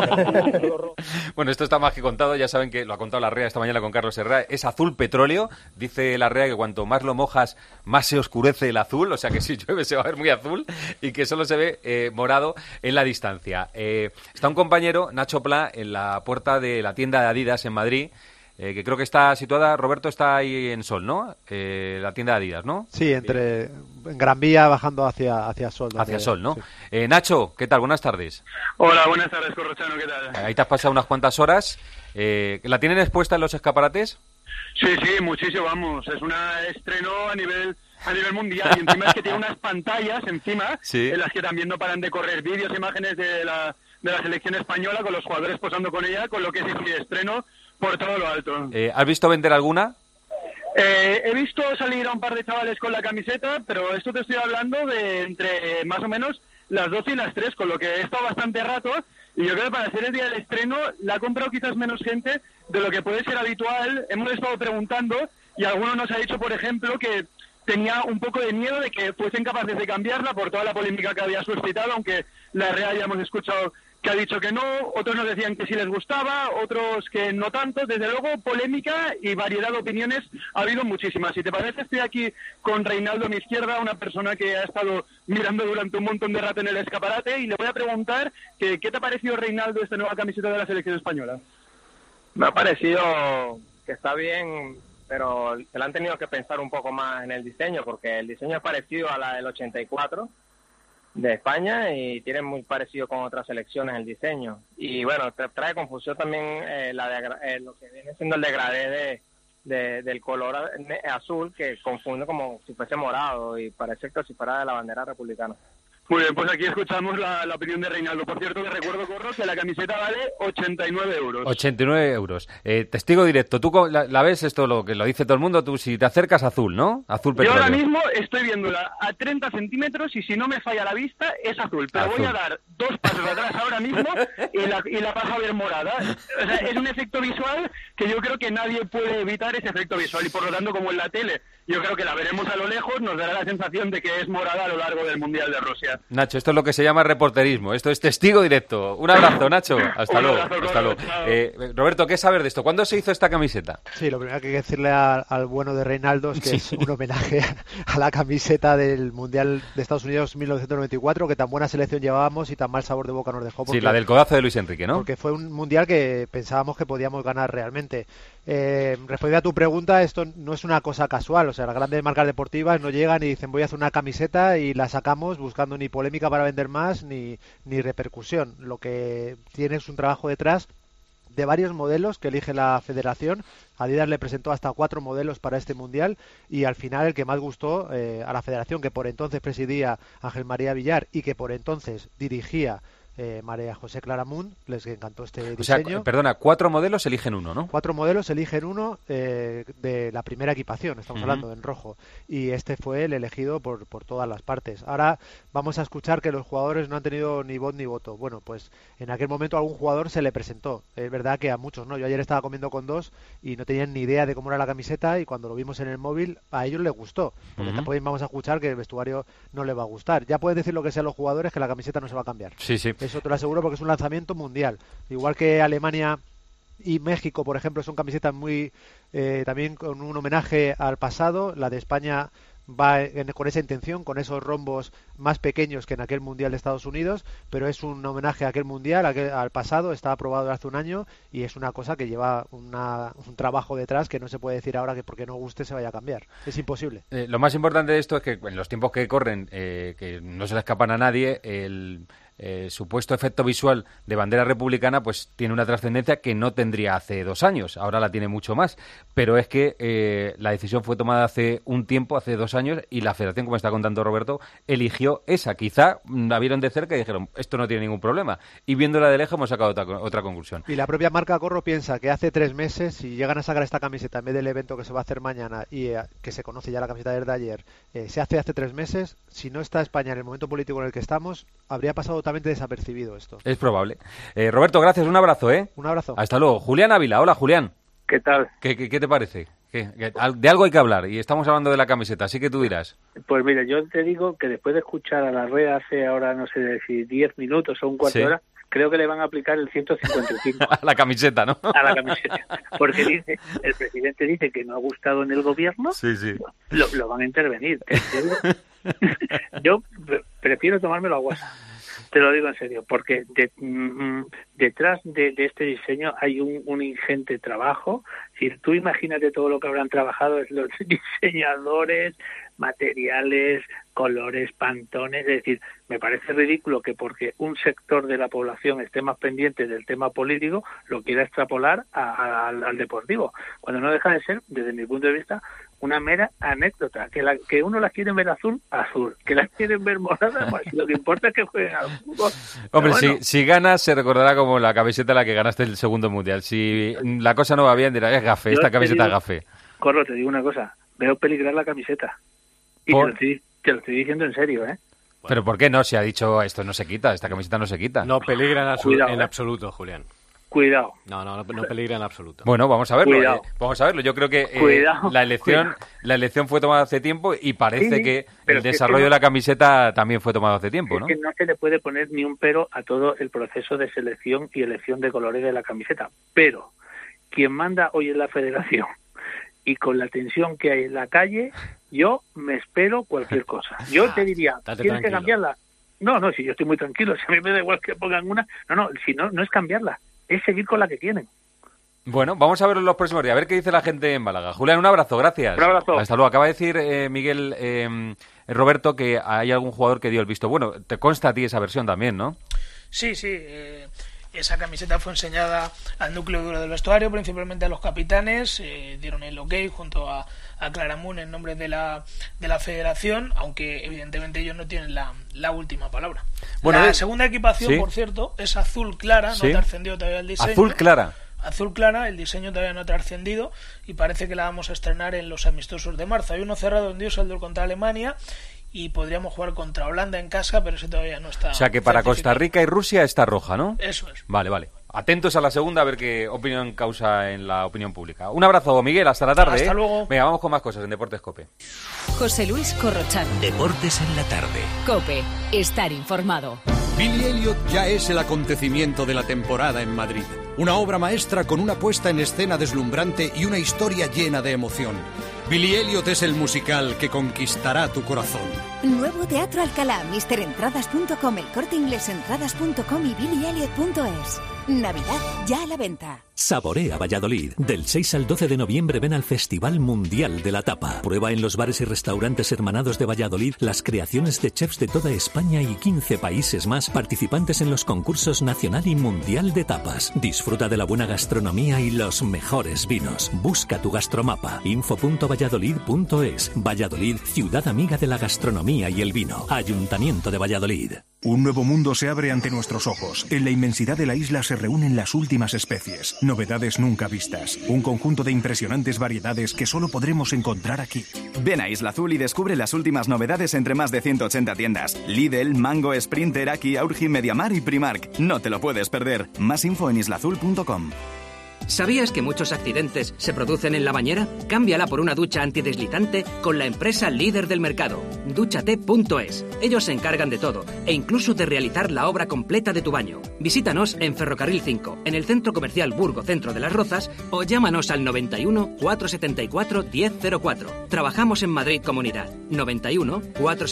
Bueno, esto está más que contado, ya saben que lo ha contado la REA esta mañana con Carlos Herrera, es azul petróleo, dice la REA que cuanto más lo mojas, más se oscurece el azul, o sea que si llueve se va a ver muy azul y que solo se ve morado en la distancia. Está un compañero, Nacho Pla, en la puerta de la tienda de Adidas en Madrid, que creo que está situada, Roberto, está ahí en Sol, ¿no? La tienda de Adidas, ¿no?
Sí, en Gran Vía bajando hacia Sol.
Hacia Sol, ¿no? Sí. Nacho, ¿qué tal? Buenas tardes.
Hola, buenas tardes, Corrochano, ¿qué tal?
Ahí te has pasado unas cuantas horas. ¿La tienen expuesta en los escaparates?
Sí, muchísimo, vamos. Es un estreno a nivel mundial y encima es que tiene unas pantallas encima en las que también no paran de correr vídeos, imágenes de la selección española con los jugadores posando con ella, con lo que es mi estreno por todo lo alto.
¿Has visto vender alguna?
He visto salir a un par de chavales con la camiseta, pero esto te estoy hablando de entre más o menos las 12 y las 3, con lo que he estado bastante rato, y yo creo que para ser el día del estreno la ha comprado quizás menos gente de lo que puede ser habitual. Hemos estado preguntando y alguno nos ha dicho, por ejemplo, que tenía un poco de miedo de que fuesen capaces de cambiarla por toda la polémica que había suscitado, aunque la REA ya hemos escuchado que ha dicho que no, otros nos decían que sí les gustaba, otros que no tanto. Desde luego, polémica y variedad de opiniones ha habido muchísimas. Si te parece, estoy aquí con Reinaldo a mi izquierda, una persona que ha estado mirando durante un montón de rato en el escaparate, y le voy a preguntar que, ¿qué te ha parecido, Reinaldo, esta nueva camiseta de la selección española?
Me ha parecido que está bien, pero se la han tenido que pensar un poco más en el diseño, porque el diseño es parecido a la del 84 de España y tiene muy parecido con otras selecciones el diseño. Y bueno, trae confusión también lo que viene siendo el degradé del color azul que confunde como si fuese morado y parece que si fuera de la bandera republicana.
Muy bien, pues aquí escuchamos la opinión de Reinaldo. Por cierto, que recuerdo, Corro, que la camiseta vale 89 euros.
89 euros. Testigo directo, tú la ves, esto lo que lo dice todo el mundo, tú si te acercas azul, ¿no? Azul petróleo.
Yo ahora mismo estoy viéndola a 30 centímetros y si no me falla la vista es azul, pero voy a dar 2 pasos atrás ahora mismo y la paso a ver morada. O sea, es un efecto visual que yo creo que nadie puede evitar ese efecto visual y por lo tanto, como en la tele, yo creo que la veremos a lo lejos, nos dará la sensación de que es morada a lo largo del Mundial de Rusia.
Nacho, esto es lo que se llama reporterismo, esto es testigo directo. Un abrazo, Nacho. Hasta luego. Roberto, ¿qué saber de esto? ¿Cuándo se hizo esta camiseta?
Sí, lo primero que hay que decirle al bueno de Reinaldo es que es un homenaje a la camiseta del Mundial de Estados Unidos 1994, que tan buena selección llevábamos y tan mal sabor de boca nos dejó.
Sí, la del codazo de Luis Enrique, ¿no?
Porque fue un Mundial que pensábamos que podíamos ganar realmente. Respondiendo a tu pregunta, esto no es una cosa casual, o sea, las grandes marcas deportivas no llegan y dicen voy a hacer una camiseta y la sacamos buscando ni polémica para vender más ni repercusión. Lo que tiene es un trabajo detrás de varios modelos que elige la federación. Adidas le presentó hasta 4 modelos para este mundial y al final el que más gustó a la federación, que por entonces presidía Ángel María Villar y que por entonces dirigía María José Claramunt, les encantó este diseño.
O sea, perdona, 4 modelos eligen uno, ¿no?
4 modelos eligen uno de la primera equipación, estamos hablando en rojo, y este fue el elegido por todas las partes. Ahora vamos a escuchar que los jugadores no han tenido ni voz ni voto. Bueno, pues en aquel momento a algún jugador se le presentó, es verdad que a muchos no. Yo ayer estaba comiendo con 2 y no tenían ni idea de cómo era la camiseta y cuando lo vimos en el móvil a ellos les gustó, porque también vamos a escuchar que el vestuario no les va a gustar. Ya pueden decir lo que sean los jugadores, que la camiseta no se va a cambiar.
Sí, sí.
Eso te lo aseguro porque es un lanzamiento mundial. Igual que Alemania y México, por ejemplo, son camisetas muy también con un homenaje al pasado. La de España va con esa intención, con esos rombos más pequeños que en aquel Mundial de Estados Unidos, pero es un homenaje a aquel Mundial, al pasado. Está aprobado hace un año y es una cosa que lleva un trabajo detrás que no se puede decir ahora que porque no guste se vaya a cambiar. Es imposible.
Lo más importante de esto es que en los tiempos que corren, que no se le escapan a nadie, el supuesto efecto visual de bandera republicana pues tiene una trascendencia que no tendría hace 2 años, ahora la tiene mucho más, pero es que la decisión fue tomada hace un tiempo, hace 2 años, y la federación, como está contando Roberto, eligió esa. Quizá la vieron de cerca y dijeron, esto no tiene ningún problema, y viéndola de lejos hemos sacado otra conclusión.
Y la propia marca Corro piensa que hace 3 meses, si llegan a sacar esta camiseta en vez del evento que se va a hacer mañana y que se conoce ya la camiseta desde ayer, se hace 3 meses, si no está España en el momento político en el que estamos, habría pasado totalmente desapercibido esto.
Es probable. Roberto, gracias, un abrazo, ¿eh?
Un abrazo.
Hasta luego. Julián Ávila, hola Julián.
¿Qué tal?
¿Qué te parece? De algo hay que hablar y estamos hablando de la camiseta, así que tú dirás.
Pues mira, yo te digo que después de escuchar a la red hace ahora no sé si 10 minutos o un cuarto de hora, creo que le van a aplicar el 155.
A la camiseta, ¿no?
A la camiseta. Porque el presidente dice que no ha gustado en el gobierno,
sí.
Lo van a intervenir. Yo prefiero tomármelo a WhatsApp. Te lo digo en serio, porque detrás de este diseño hay un ingente trabajo. Si tú imagínate todo lo que habrán trabajado los diseñadores, materiales, colores, pantones. Es decir, me parece ridículo que porque un sector de la población esté más pendiente del tema político, lo quiera extrapolar al deportivo, cuando no deja de ser, desde mi punto de vista, una mera anécdota. Que uno la quiere ver azul, que la quieren ver morada, pues lo que importa es que jueguen al fútbol.
Hombre, bueno, si ganas se recordará como la camiseta la que ganaste el segundo mundial. Si la cosa no va bien, dirá, es gafe, esta camiseta es gafe.
Corro, te digo una cosa, veo peligrar la camiseta. Y te lo estoy diciendo en serio, ¿eh?
Pero ¿por qué no? Se ha dicho, esto no se quita, esta camiseta no se quita.
No peligra en absoluto, Julián.
Cuidado.
No peligra en absoluto.
Bueno, vamos a verlo. Vamos a verlo. Yo creo que la elección fue tomada hace tiempo y parece que el desarrollo de la camiseta también fue tomado hace tiempo, ¿no?
Es que no se le puede poner ni un pero a todo el proceso de selección y elección de colores de la camiseta. Pero quien manda hoy en la federación y con la tensión que hay en la calle, yo me espero cualquier cosa. Yo te diría, ¿tienes que cambiarla? No, si yo estoy muy tranquilo, si a mí me da igual que pongan una. Si no es cambiarla, es seguir con la que tienen.
Bueno, vamos a ver los próximos días, a ver qué dice la gente en Málaga. Julián, un abrazo, gracias.
Un abrazo.
Hasta luego. Acaba de decir Miguel Roberto que hay algún jugador que dio el visto bueno. Te consta a ti esa versión también, ¿no?
Sí. Esa camiseta fue enseñada al núcleo duro del vestuario, principalmente a los capitanes, dieron el ok junto a Claramunt en nombre de la federación, aunque evidentemente ellos no tienen la última palabra. Bueno, la segunda equipación, ¿sí? Por cierto, es azul clara, ¿sí? No trascendió todavía el diseño.
Azul clara.
Azul clara, el diseño todavía no ha trascendido y parece que la vamos a estrenar en los amistosos de marzo. Hay uno cerrado en Düsseldorf contra Alemania y podríamos jugar contra Holanda en casa, pero ese todavía no está.
O sea que para Costa Rica y Rusia está roja, ¿no?
Eso es.
Vale. Atentos a la segunda a ver qué opinión causa en la opinión pública. Un abrazo, Miguel, hasta la tarde.
Hasta luego.
Venga, vamos con más cosas en Deportes COPE.
José Luis Corrochano.
Deportes en la tarde.
COPE, estar informado.
Billy Elliot ya es el acontecimiento de la temporada en Madrid. Una obra maestra con una puesta en escena deslumbrante y una historia llena de emoción. Billy Elliot es el musical que conquistará tu corazón.
Nuevo Teatro Alcalá, MrEntradas.com, El Corte Inglés Entradas.com y BillyElliot.es. Navidad ya a la venta.
Saborea Valladolid. Del 6 al 12 de noviembre ven al Festival Mundial de la Tapa. Prueba en los bares y restaurantes hermanados de Valladolid las creaciones de chefs de toda España y 15 países más participantes en los concursos nacional y mundial de tapas. Disfruta de la buena gastronomía y los mejores vinos. Busca tu gastromapa. info.valladolid.es. Valladolid, ciudad amiga de la gastronomía y el vino. Ayuntamiento de Valladolid.
Un nuevo mundo se abre ante nuestros ojos. En la inmensidad de la isla se reúnen las últimas especies, novedades nunca vistas, un conjunto de impresionantes variedades que solo podremos encontrar aquí.
Ven a Isla Azul y descubre las últimas novedades entre más de 180 tiendas. Lidl, Mango, Sprinter, Aki, Aurgi, Mediamar y Primark. No te lo puedes perder. Más info en islaazul.com.
¿Sabías que muchos accidentes se producen en la bañera? Cámbiala por una ducha antideslizante con la empresa líder del mercado, Dúchate.es. Ellos se encargan de todo e incluso de realizar la obra completa de tu baño. Visítanos en Ferrocarril 5, en el Centro Comercial Burgo Centro de las Rozas o llámanos al 91 474 1004. Trabajamos en Madrid Comunidad. 91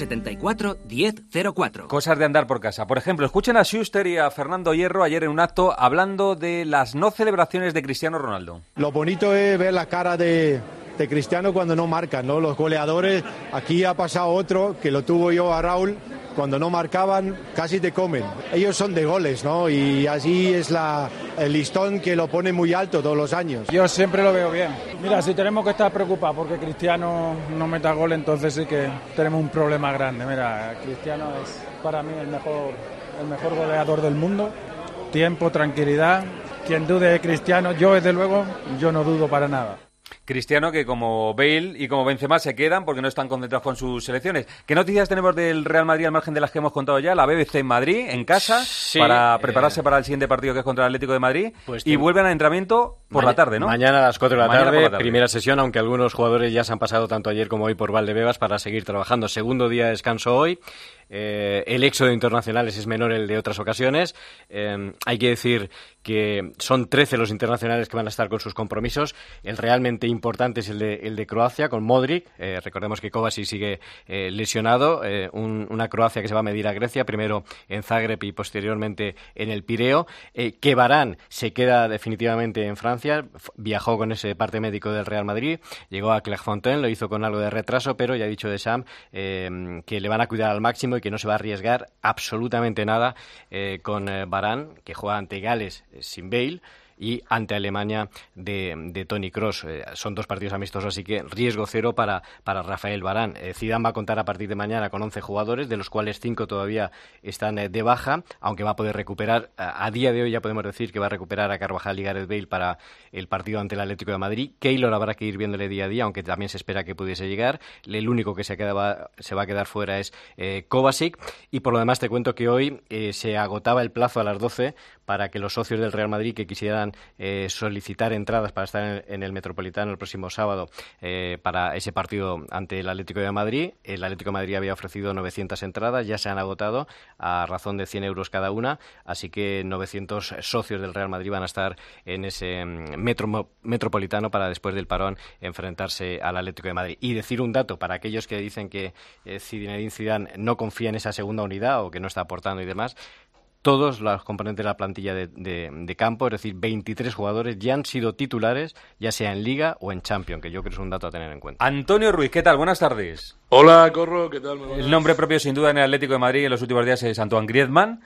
474 1004.
Cosas de andar por casa. Por ejemplo, escuchen a Schuster y a Fernando Hierro ayer en un acto hablando de las no celebraciones de Cristiano Ronaldo.
Lo bonito es ver la cara de Cristiano cuando no marcan, ¿no? Los goleadores, aquí ha pasado otro que lo tuvo yo a Raúl, cuando no marcaban casi te comen. Ellos son de goles, ¿no? Y así es el listón que lo pone muy alto todos los años.
Yo siempre lo veo bien. Mira, si tenemos que estar preocupados porque Cristiano no meta gol, entonces sí que tenemos un problema grande. Mira, Cristiano es para mí el mejor goleador del mundo. Tiempo, tranquilidad. Quien dude de Cristiano, yo desde luego, yo no dudo para nada.
Cristiano que como Bale y como Benzema se quedan porque no están concentrados con sus selecciones. ¿Qué noticias tenemos del Real Madrid al margen de las que hemos contado ya? La BBC en Madrid, en casa, sí, para prepararse para el siguiente partido que es contra el Atlético de Madrid y vuelven al entrenamiento por la tarde, ¿no?
Mañana a las 4 de la tarde, primera sesión, aunque algunos jugadores ya se han pasado tanto ayer como hoy por Valdebebas para seguir trabajando. Segundo día de descanso hoy. El éxodo de internacionales es menor el de otras ocasiones. Hay que decir que son 13 los internacionales que van a estar con sus compromisos. El realmente importante es el de Croacia con Modric. Recordemos que Kovacic sigue lesionado. Una Croacia que se va a medir a Grecia, primero en Zagreb y posteriormente en el Pireo. Que Varane se queda definitivamente en Francia. Viajó con ese parte médico del Real Madrid. Llegó a Clairefontaine, lo hizo con algo de retraso, pero ya ha dicho Deschamps que le van a cuidar al máximo y que no se va a arriesgar absolutamente nada con Varane, que juega ante Gales sin Bale, y ante Alemania de Toni Kroos. Son dos partidos amistosos, así que riesgo cero para Rafael Varane. Zidane va a contar a partir de mañana con 11 jugadores, de los cuales 5 todavía están de baja, aunque va a poder recuperar, a día de hoy ya podemos decir que va a recuperar a Carvajal y Gareth Bale para el partido ante el Atlético de Madrid. Keylor habrá que ir viéndole día a día, aunque también se espera que pudiese llegar. El único que se va a quedar fuera es Kovacic. Y por lo demás te cuento que hoy se agotaba el plazo a las 12 para que los socios del Real Madrid que quisieran solicitar entradas para estar en el Metropolitano el próximo sábado para ese partido ante el Atlético de Madrid. El Atlético de Madrid había ofrecido 900 entradas, ya se han agotado a razón de 100 euros cada una, así que 900 socios del Real Madrid van a estar en ese Metropolitano para después del parón enfrentarse al Atlético de Madrid. Y decir un dato para aquellos que dicen que Zinedine Zidane no confía en esa segunda unidad o que no está aportando y demás. Todos los componentes de la plantilla de campo, es decir, 23 jugadores ya han sido titulares, ya sea en Liga o en Champions, que yo creo que es un dato a tener en cuenta.
Antonio Ruiz, ¿qué tal? Buenas tardes.
Hola, Corro, ¿qué tal?
El nombre propio, sin duda, en el Atlético de Madrid en los últimos días es Antoine Griezmann.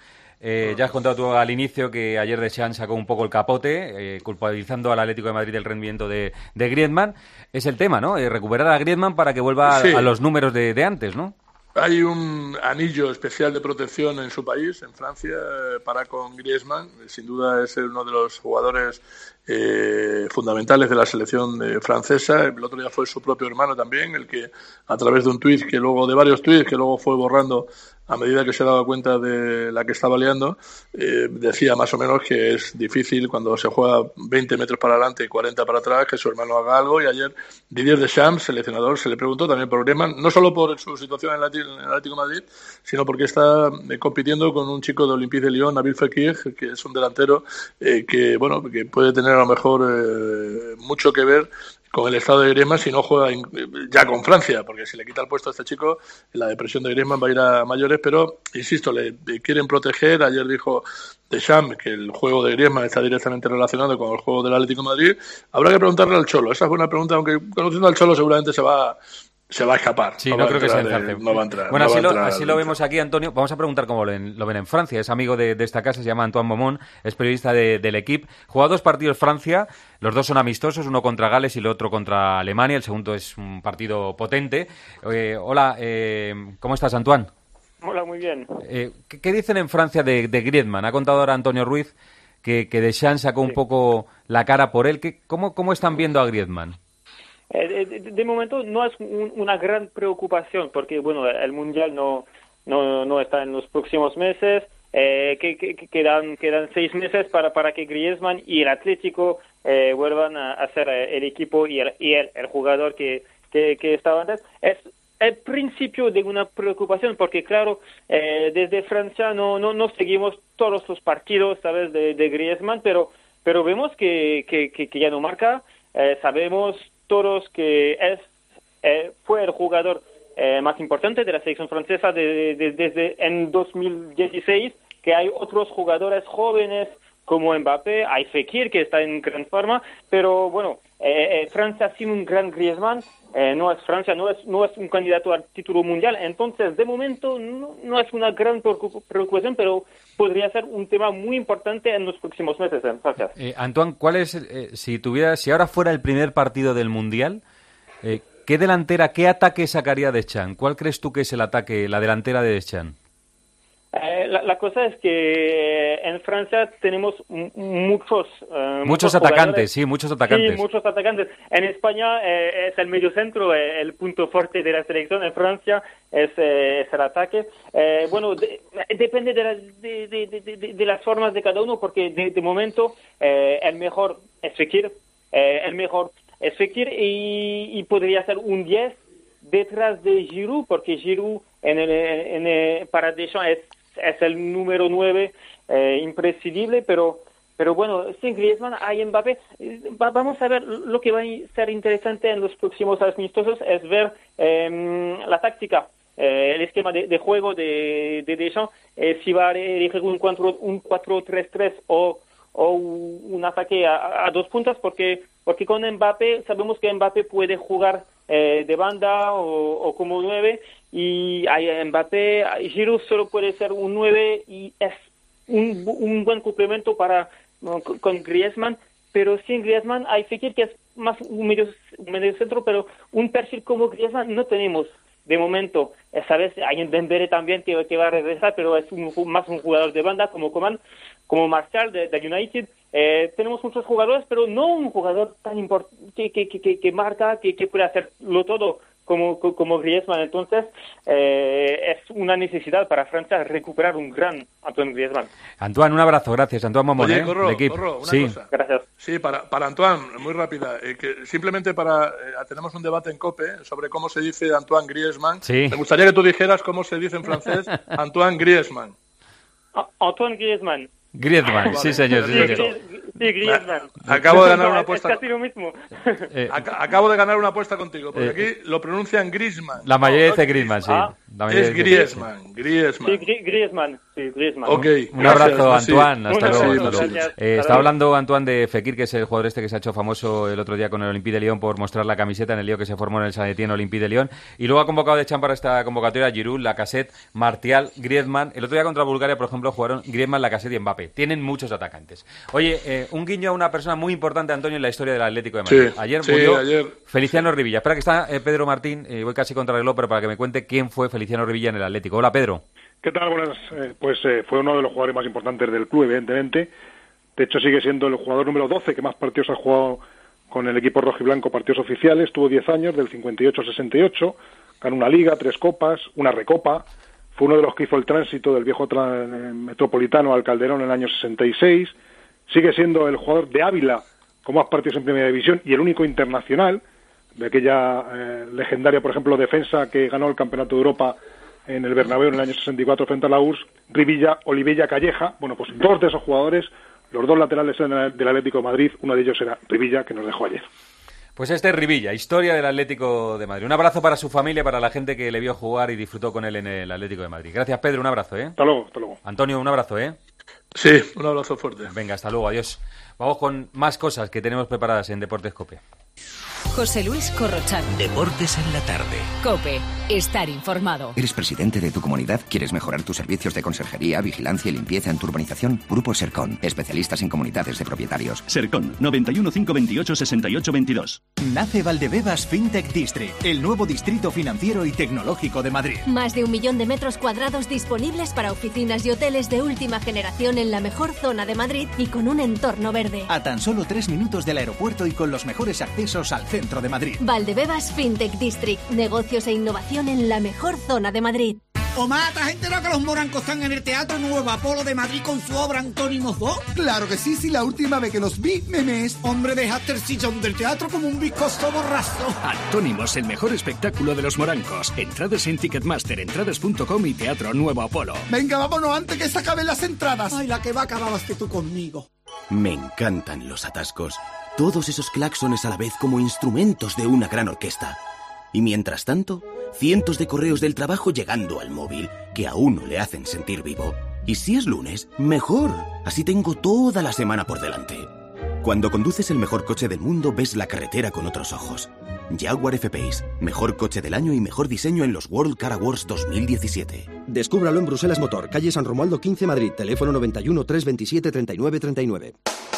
Ya has contado tú al inicio que ayer Deschamps sacó un poco el capote, culpabilizando al Atlético de Madrid del rendimiento de Griezmann. Es el tema, ¿no? Recuperar a Griezmann para que vuelva a los números de antes, ¿no?
Hay un anillo especial de protección en su país, en Francia, para con Griezmann. Sin duda es uno de los jugadores fundamentales de la selección francesa. El otro día fue su propio hermano también, el que a través de un tuit de varios tuits que luego fue borrando a medida que se daba cuenta de la que estaba liando, decía más o menos que es difícil cuando se juega 20 metros para adelante y 40 para atrás que su hermano haga algo. Y ayer Didier Deschamps, seleccionador, se le preguntó también por Griezmann, no solo por su situación en el Atlético de Madrid, sino porque está compitiendo con un chico de Olympique de Lyon, Nabil Fekir, que es un delantero que puede tener a lo mejor mucho que ver con el estado de Griezmann si no juega ya con Francia, porque si le quita el puesto a este chico, la depresión de Griezmann va a ir a mayores, pero, insisto, le quieren proteger. Ayer dijo Deschamps que el juego de Griezmann está directamente relacionado con el juego del Atlético de Madrid. Habrá que preguntarle al Cholo, esa es buena pregunta, aunque conociendo al Cholo seguramente se va a escapar.
Sí, no creo que se enzarce.
No va a entrar.
Bueno, así lo vemos aquí, Antonio. Vamos a preguntar cómo lo ven en Francia. Es amigo de esta casa, se llama Antoine Momon, es periodista del Equipe. Juega 2 partidos Francia, los 2 son amistosos, uno contra Gales y el otro contra Alemania. El segundo es un partido potente. Hola, ¿cómo estás, Antoine?
Hola, muy bien.
¿Qué dicen en Francia de Griezmann? Ha contado ahora Antonio Ruiz que Deschamps sacó un poco la cara por él. ¿Cómo están viendo a Griezmann?
De momento no es una gran preocupación porque bueno, el mundial no está en los próximos meses, quedan 6 meses para que Griezmann y el Atlético vuelvan a ser el equipo y el jugador que estaba antes. Es el principio de una preocupación porque claro, desde Francia no seguimos todos los partidos, sabes, de Griezmann, pero vemos que ya no marca. Sabemos todos que fue el jugador más importante de la selección francesa desde en 2016, que hay otros jugadores jóvenes como Mbappé, hay Fekir que está en gran forma, pero bueno, Francia sin un gran Griezmann no es Francia, no es un candidato al título mundial. Entonces de momento no es una gran preocupación, pero podría ser un tema muy importante en los próximos meses en Francia.
Antoine, ¿cuál es, si ahora fuera el primer partido del mundial, qué delantera, qué ataque sacaría Deschamps? ¿Cuál crees tú que es la delantera de Deschamps?
La cosa es que en Francia tenemos
muchos atacantes, sí, muchos atacantes.
Sí, muchos atacantes. En España es el mediocentro, el punto fuerte de la selección. En Francia es el ataque. Bueno, depende de las formas de cada uno, porque de momento el mejor es Fekir, y podría ser un 10 detrás de Giroud, porque Giroud para Deschamps es el número 9 imprescindible, pero bueno, sin Griezmann hay Mbappé. Vamos a ver, lo que va a ser interesante en los próximos amistosos es ver la táctica, el esquema de juego de Deschamps, si va a elegir un 4-3-3 o un ataque a 2 puntas, porque con Mbappé sabemos que Mbappé puede jugar de banda o como 9, y hay Mbappé, Giroud solo puede ser un 9 y es un buen complemento con Griezmann, pero sin Griezmann hay Fekir, que es más un medio centro, pero un perfil como Griezmann no tenemos de momento. Esta vez hay un Dembélé también que va a regresar, pero es más un jugador de banda como Coman, como Martial de United. Tenemos muchos jugadores, pero no un jugador tan importante que marca, que puede hacerlo todo como Griezmann. Entonces es una necesidad para Francia recuperar un gran Antoine Griezmann.
Antoine, un abrazo, gracias. Antoine Momon.
Oye, Corro, una cosa.
Gracias.
Sí, para Antoine, muy rápida, que simplemente tenemos un debate en COPE sobre cómo se dice Antoine Griezmann.
Sí.
Me gustaría que tú dijeras cómo se dice en francés Antoine Griezmann.
Antoine Griezmann.
Griezmann, vale, sí señor.
Sí, Griezmann.
Acabo de ganar una apuesta.
Es casi lo mismo.
Acabo de ganar una apuesta contigo, porque aquí lo pronuncian Griezmann.
La mayoría dice Griezmann, sí.
Es Griezmann.
Sí, Griezmann.
Okay,
un abrazo, Antoine. Hasta luego.
Gracias.
Está hablando Antoine de Fekir, que es el jugador que se ha hecho famoso el otro día con el Olympique de Lyon por mostrar la camiseta en el lío que se formó en el Saint-Étienne Olympique de Lyon. Y luego ha convocado de champ para esta convocatoria Giroud, Lacazette, Martial, Griezmann. El otro día contra Bulgaria, por ejemplo, jugaron Griezmann, Lacazette y Mbappé. Tienen muchos atacantes. Oye, un guiño a una persona muy importante, Antonio, en la historia del Atlético de Madrid.
Sí,
ayer murió
ayer.
Feliciano Rivilla. Espera que está Pedro Martín, voy casi contra el reloj, pero para que me cuente quién fue Feliciano Rivilla en el Atlético. Hola, Pedro.
¿Qué tal? Buenas. Fue uno de los jugadores más importantes del club, evidentemente. De hecho, sigue siendo el jugador número 12 que más partidos ha jugado con el equipo rojiblanco, partidos oficiales. Tuvo 10 años, del 58 al 68. Ganó una liga, 3 copas, una recopa. Fue uno de los que hizo el tránsito del viejo metropolitano al Calderón en el año 66. Sigue siendo el jugador de Ávila con más partidos en Primera División y el único internacional de aquella legendaria, por ejemplo, defensa que ganó el Campeonato de Europa en el Bernabéu en el año 64 frente a la URSS, Rivilla, Olivella, Calleja. Bueno, pues dos de esos jugadores, los dos laterales del Atlético de Madrid, uno de ellos era Rivilla, que nos dejó ayer.
Pues este es Rivilla, historia del Atlético de Madrid. Un abrazo para su familia, para la gente que le vio jugar y disfrutó con él en el Atlético de Madrid. Gracias, Pedro, un abrazo, ¿eh?
Hasta luego, hasta luego.
Antonio, un abrazo, ¿eh?
Sí, un abrazo fuerte.
Venga, hasta luego, adiós. Vamos con más cosas que tenemos preparadas en Deportes COPE.
José Luis Corrochano.
Deportes en la tarde.
COPE. Estar informado.
¿Eres presidente de tu comunidad? ¿Quieres mejorar tus servicios de conserjería, vigilancia y limpieza en tu urbanización? Grupo Sercon. Especialistas en comunidades de propietarios.
Sercon. 91 528 68 22.
Nace Valdebebas FinTech District, el nuevo distrito financiero y tecnológico de Madrid.
Más de 1 millón de metros cuadrados disponibles para oficinas y hoteles de última generación en la mejor zona de Madrid y con un entorno verde.
A tan solo 3 minutos del aeropuerto y con los mejores accesos al centro de Madrid.
Valdebebas FinTech District. Negocios e innovación en la mejor zona de Madrid.
Omar, ¿te has enterado que los morancos están en el Teatro Nuevo Apolo de Madrid con su obra Antónimos 2?
Claro que sí, la última vez que los vi, memes.
Hombre, dejaste el sillón del teatro como un viscoso borrazo.
Antónimos, el mejor espectáculo de los morancos. Entradas en Ticketmaster, entradas.com y Teatro Nuevo Apolo.
Venga, vámonos antes que se acaben las entradas.
Ay, la que va acabaste tú conmigo.
Me encantan los atascos. Todos esos claxones a la vez como instrumentos de una gran orquesta. Y mientras tanto, cientos de correos del trabajo llegando al móvil, que a uno le hacen sentir vivo. Y si es lunes, mejor. Así tengo toda la semana por delante. Cuando conduces el mejor coche del mundo, ves la carretera con otros ojos. Jaguar F-Pace, mejor coche del año y mejor diseño en los World Car Awards 2017.
Descúbralo en Bruselas Motor, calle San Romualdo 15, Madrid. Teléfono 91 327 39 39.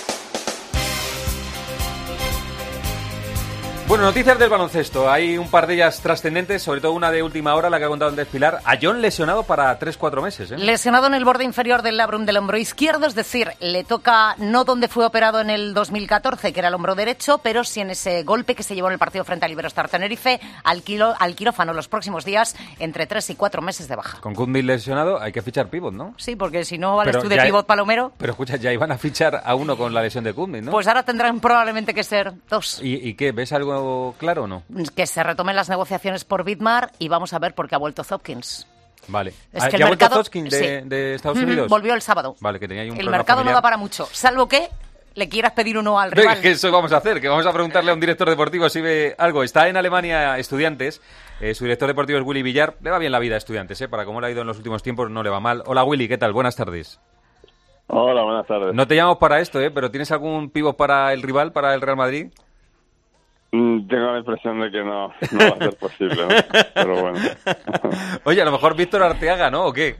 Bueno, noticias del baloncesto. Hay un par de ellas trascendentes, sobre todo una de última hora, la que ha contado antes Pilar. A John lesionado para 3-4 meses, ¿eh?
Lesionado en el borde inferior del labrum del hombro izquierdo, es decir, le toca no donde fue operado en el 2014, que era el hombro derecho, pero sí en ese golpe que se llevó en el partido frente al Iberostar Tenerife, al quirófano los próximos días, entre 3 y 4 meses de baja.
Con Kuzmic lesionado hay que fichar pívot, ¿no?
Sí, porque si no vales tú de pívot palomero.
Pero escucha, ya iban a fichar a uno con la lesión de Kuzmic, ¿no?
Pues ahora tendrán probablemente que ser 2.
¿Y qué? ¿Ves algo claro o no?
Que se retomen las negociaciones por Vidmar y vamos a ver por qué ha vuelto Hopkins.
Vale.
Es que
¿Ya
el mercado,
ha vuelto Hopkins de Estados Unidos?
Volvió el sábado.
Vale, que tenía ahí un
el mercado
familiar.
no da para mucho, salvo que le quieras pedir uno al rival.
Venga, que eso vamos a hacer, que vamos a preguntarle a un director deportivo si ve algo. Está en Alemania Estudiantes, su director deportivo es Willy Villar. Le va bien la vida a Estudiantes, para cómo le ha ido en los últimos tiempos no le va mal. Hola Willy, ¿qué tal? Buenas tardes.
Hola, buenas tardes.
No te llamamos para esto, pero ¿tienes algún pívot para el rival, para el Real Madrid?
Tengo la impresión de que no va a ser posible, ¿no? Pero bueno.
Oye, a lo mejor Víctor Arteaga, ¿no? ¿O qué?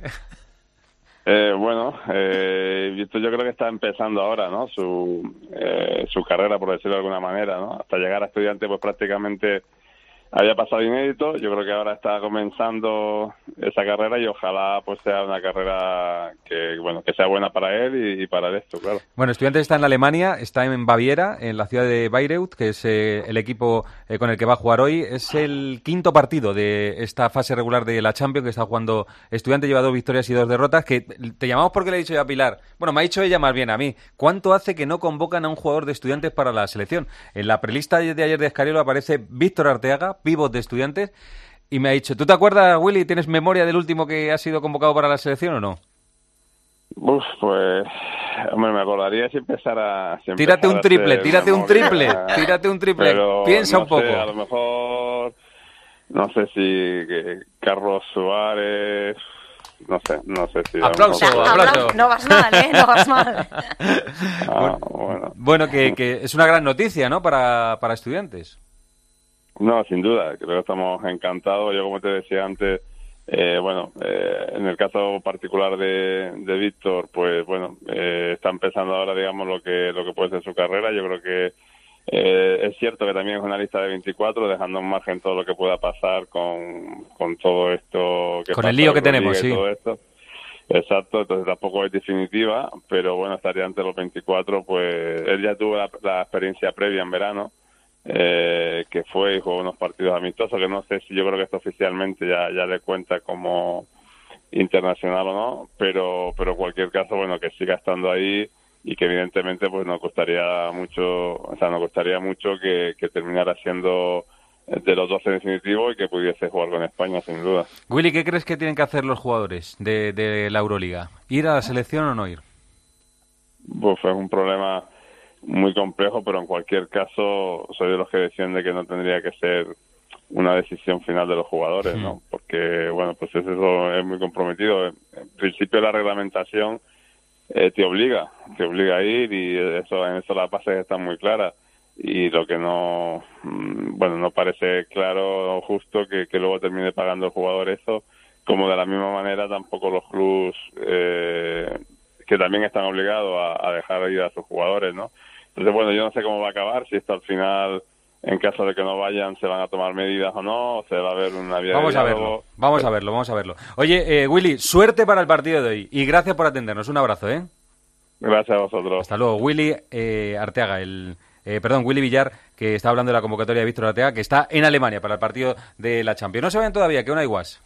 Víctor yo creo que está empezando ahora, ¿no? Su carrera, por decirlo de alguna manera, ¿no? Hasta llegar a Estudiantes, pues prácticamente había pasado inédito. Yo creo que ahora está comenzando esa carrera y ojalá pues sea una carrera que sea buena para él y para esto, claro.
Bueno, Estudiantes está en Alemania, está en Baviera, en la ciudad de Bayreuth, que es el equipo con el que va a jugar hoy. Es el quinto partido de esta fase regular de la Champions que está jugando Estudiantes. Lleva 2 victorias y 2 derrotas. Que te llamamos porque le he dicho ya a Pilar. Bueno, me ha dicho ella más bien a mí. ¿Cuánto hace que no convocan a un jugador de Estudiantes para la selección? En la prelista de ayer de Escariolo aparece Víctor Arteaga, pívot de Estudiantes, y me ha dicho, ¿tú te acuerdas, Willy, tienes memoria del último que ha sido convocado para la selección o no?
Pues, hombre, me acordaría si empezara...
Tírate un triple, pero
piensa
no
un poco. no sé si Carlos Suárez, no sé si...
Aplauso.
No vas mal, no vas mal.
Bueno, que es una gran noticia, ¿no?, para Estudiantes.
No, sin duda, creo que estamos encantados. Yo, como te decía antes, en el caso particular de Víctor, pues bueno, está empezando ahora, digamos, lo que puede ser su carrera. Yo creo que es cierto que también es una lista de 24, dejando en margen todo lo que pueda pasar con todo esto que
con el lío que tenemos, sí.
Todo esto. Exacto, entonces tampoco es definitiva, pero bueno, estaría entre los 24. Pues él ya tuvo la experiencia previa en verano, que fue y jugó unos partidos amistosos, que no sé si, yo creo que esto oficialmente ya le cuenta como internacional o no, pero en cualquier caso, bueno, que siga estando ahí, y que evidentemente pues nos costaría mucho que terminara siendo de los 12 definitivos y que pudiese jugar con España, sin duda.
Willy, ¿qué crees que tienen que hacer los jugadores de la Euroliga? ¿Ir a la selección o no ir?
Pues es un problema muy complejo, pero en cualquier caso soy de los que defiende que no tendría que ser una decisión final de los jugadores, ¿no? Porque, bueno, pues eso es muy comprometido. En principio la reglamentación te obliga a ir, y en eso las bases están muy claras, y lo que no parece claro o justo que luego termine pagando el jugador eso, como de la misma manera tampoco los clubes que también están obligados a dejar ir a sus jugadores, ¿no? Entonces, bueno, yo no sé cómo va a acabar, si esto al final, en caso de que no vayan, se van a tomar medidas o no, o se va a ver una vía
Vamos a verlo. Oye, Willy, suerte para el partido de hoy, y gracias por atendernos. Un abrazo, ¿eh?
Gracias a vosotros.
Hasta luego. Willy Arteaga, Willy Villar, que está hablando de la convocatoria de Víctor Arteaga, que está en Alemania para el partido de la Champions. No se vayan todavía, que aún hay guas.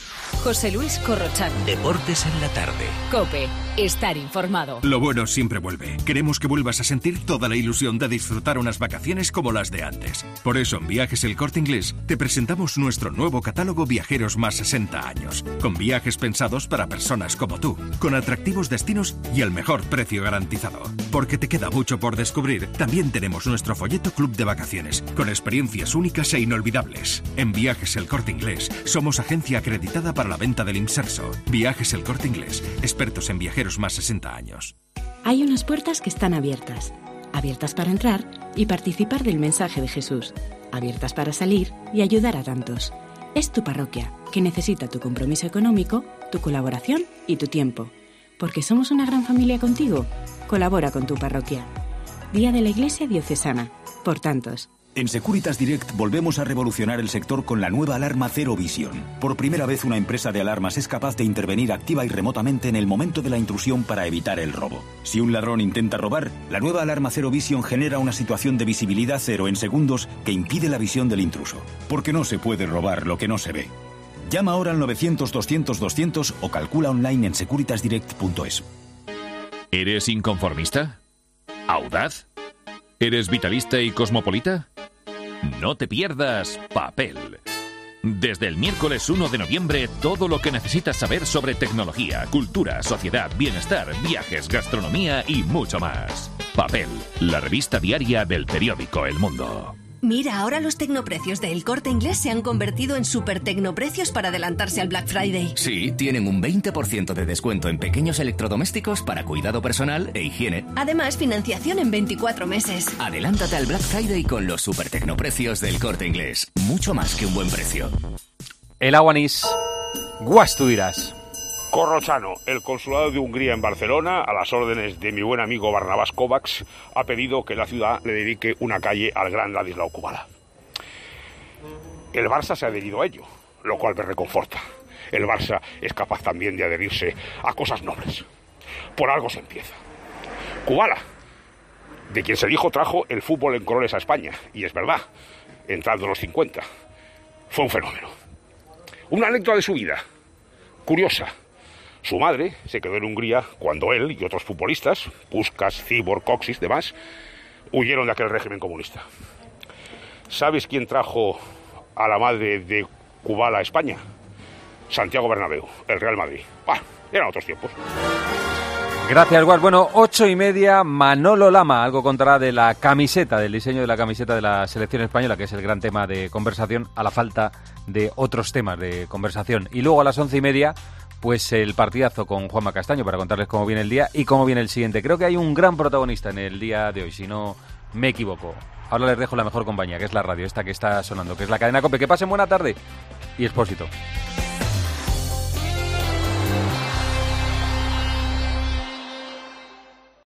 José Luis Corrochano.
Deportes en la tarde.
COPE. Estar informado.
Lo bueno siempre vuelve. Queremos que vuelvas a sentir toda la ilusión de disfrutar unas vacaciones como las de antes. Por eso en Viajes El Corte Inglés te presentamos nuestro nuevo catálogo Viajeros más 60 años. Con viajes pensados para personas como tú. Con atractivos destinos y el mejor precio garantizado. Porque te queda mucho por descubrir, también tenemos nuestro folleto Club de Vacaciones. Con experiencias únicas e inolvidables. En Viajes El Corte Inglés somos agencia acreditada para la venta del inserso. Viajes El Corte Inglés, expertos en viajeros más 60 años.
Hay unas puertas que están abiertas. Abiertas para entrar y participar del mensaje de Jesús. Abiertas para salir y ayudar a tantos. Es tu parroquia, que necesita tu compromiso económico, tu colaboración y tu tiempo. Porque somos una gran familia contigo. Colabora con tu parroquia. Día de la Iglesia Diocesana. Por tantos.
En Securitas Direct volvemos a revolucionar el sector con la nueva alarma Zero Vision. Por primera vez una empresa de alarmas es capaz de intervenir activa y remotamente en el momento de la intrusión para evitar el robo. Si un ladrón intenta robar, la nueva alarma Zero Vision genera una situación de visibilidad cero en segundos que impide la visión del intruso. Porque no se puede robar lo que no se ve. Llama ahora al 900-200-200 o calcula online en securitasdirect.es.
¿Eres inconformista? ¿Audaz? ¿Eres vitalista y cosmopolita? No te pierdas Papel. Desde el miércoles 1 de noviembre, todo lo que necesitas saber sobre tecnología, cultura, sociedad, bienestar, viajes, gastronomía y mucho más. Papel, la revista diaria del periódico El Mundo.
Mira, ahora los tecnoprecios de El Corte Inglés se han convertido en super tecnoprecios para adelantarse al Black Friday.
Sí, tienen un 20% de descuento en pequeños electrodomésticos para cuidado personal e higiene.
Además, financiación en 24 meses.
Adelántate al Black Friday con los super tecnoprecios del Corte Inglés. Mucho más que un buen precio.
El Aguanís. Guas, tú dirás.
Corrochano, el consulado de Hungría en Barcelona, a las órdenes de mi buen amigo Barnabás Kovacs, ha pedido que la ciudad le dedique una calle al gran Ladislao Kubala. El Barça se ha adherido a ello, lo cual me reconforta. El Barça es capaz también de adherirse a cosas nobles. Por algo se empieza. Kubala, de quien se dijo trajo el fútbol en colores a España, y es verdad, entrando en los 50, fue un fenómeno. Una anécdota de su vida, curiosa. Su madre se quedó en Hungría cuando él y otros futbolistas, Puskás, Cibor, Coxis, demás, huyeron de aquel régimen comunista. ¿Sabes quién trajo a la madre de Kubala a España? Santiago Bernabéu, el Real Madrid. Eran otros tiempos.
Gracias, Guas. Bueno, 8:30, Manolo Lama. Algo contará de la camiseta, del diseño de la camiseta de la selección española, que es el gran tema de conversación, a la falta de otros temas de conversación. Y luego a las 11:30, pues el partidazo con Juanma Castaño, para contarles cómo viene el día y cómo viene el siguiente. Creo que hay un gran protagonista en el día de hoy, si no me equivoco. Ahora les dejo la mejor compañía, que es la radio, esta que está sonando, que es la cadena COPE. Que pasen buena tarde y Expósito.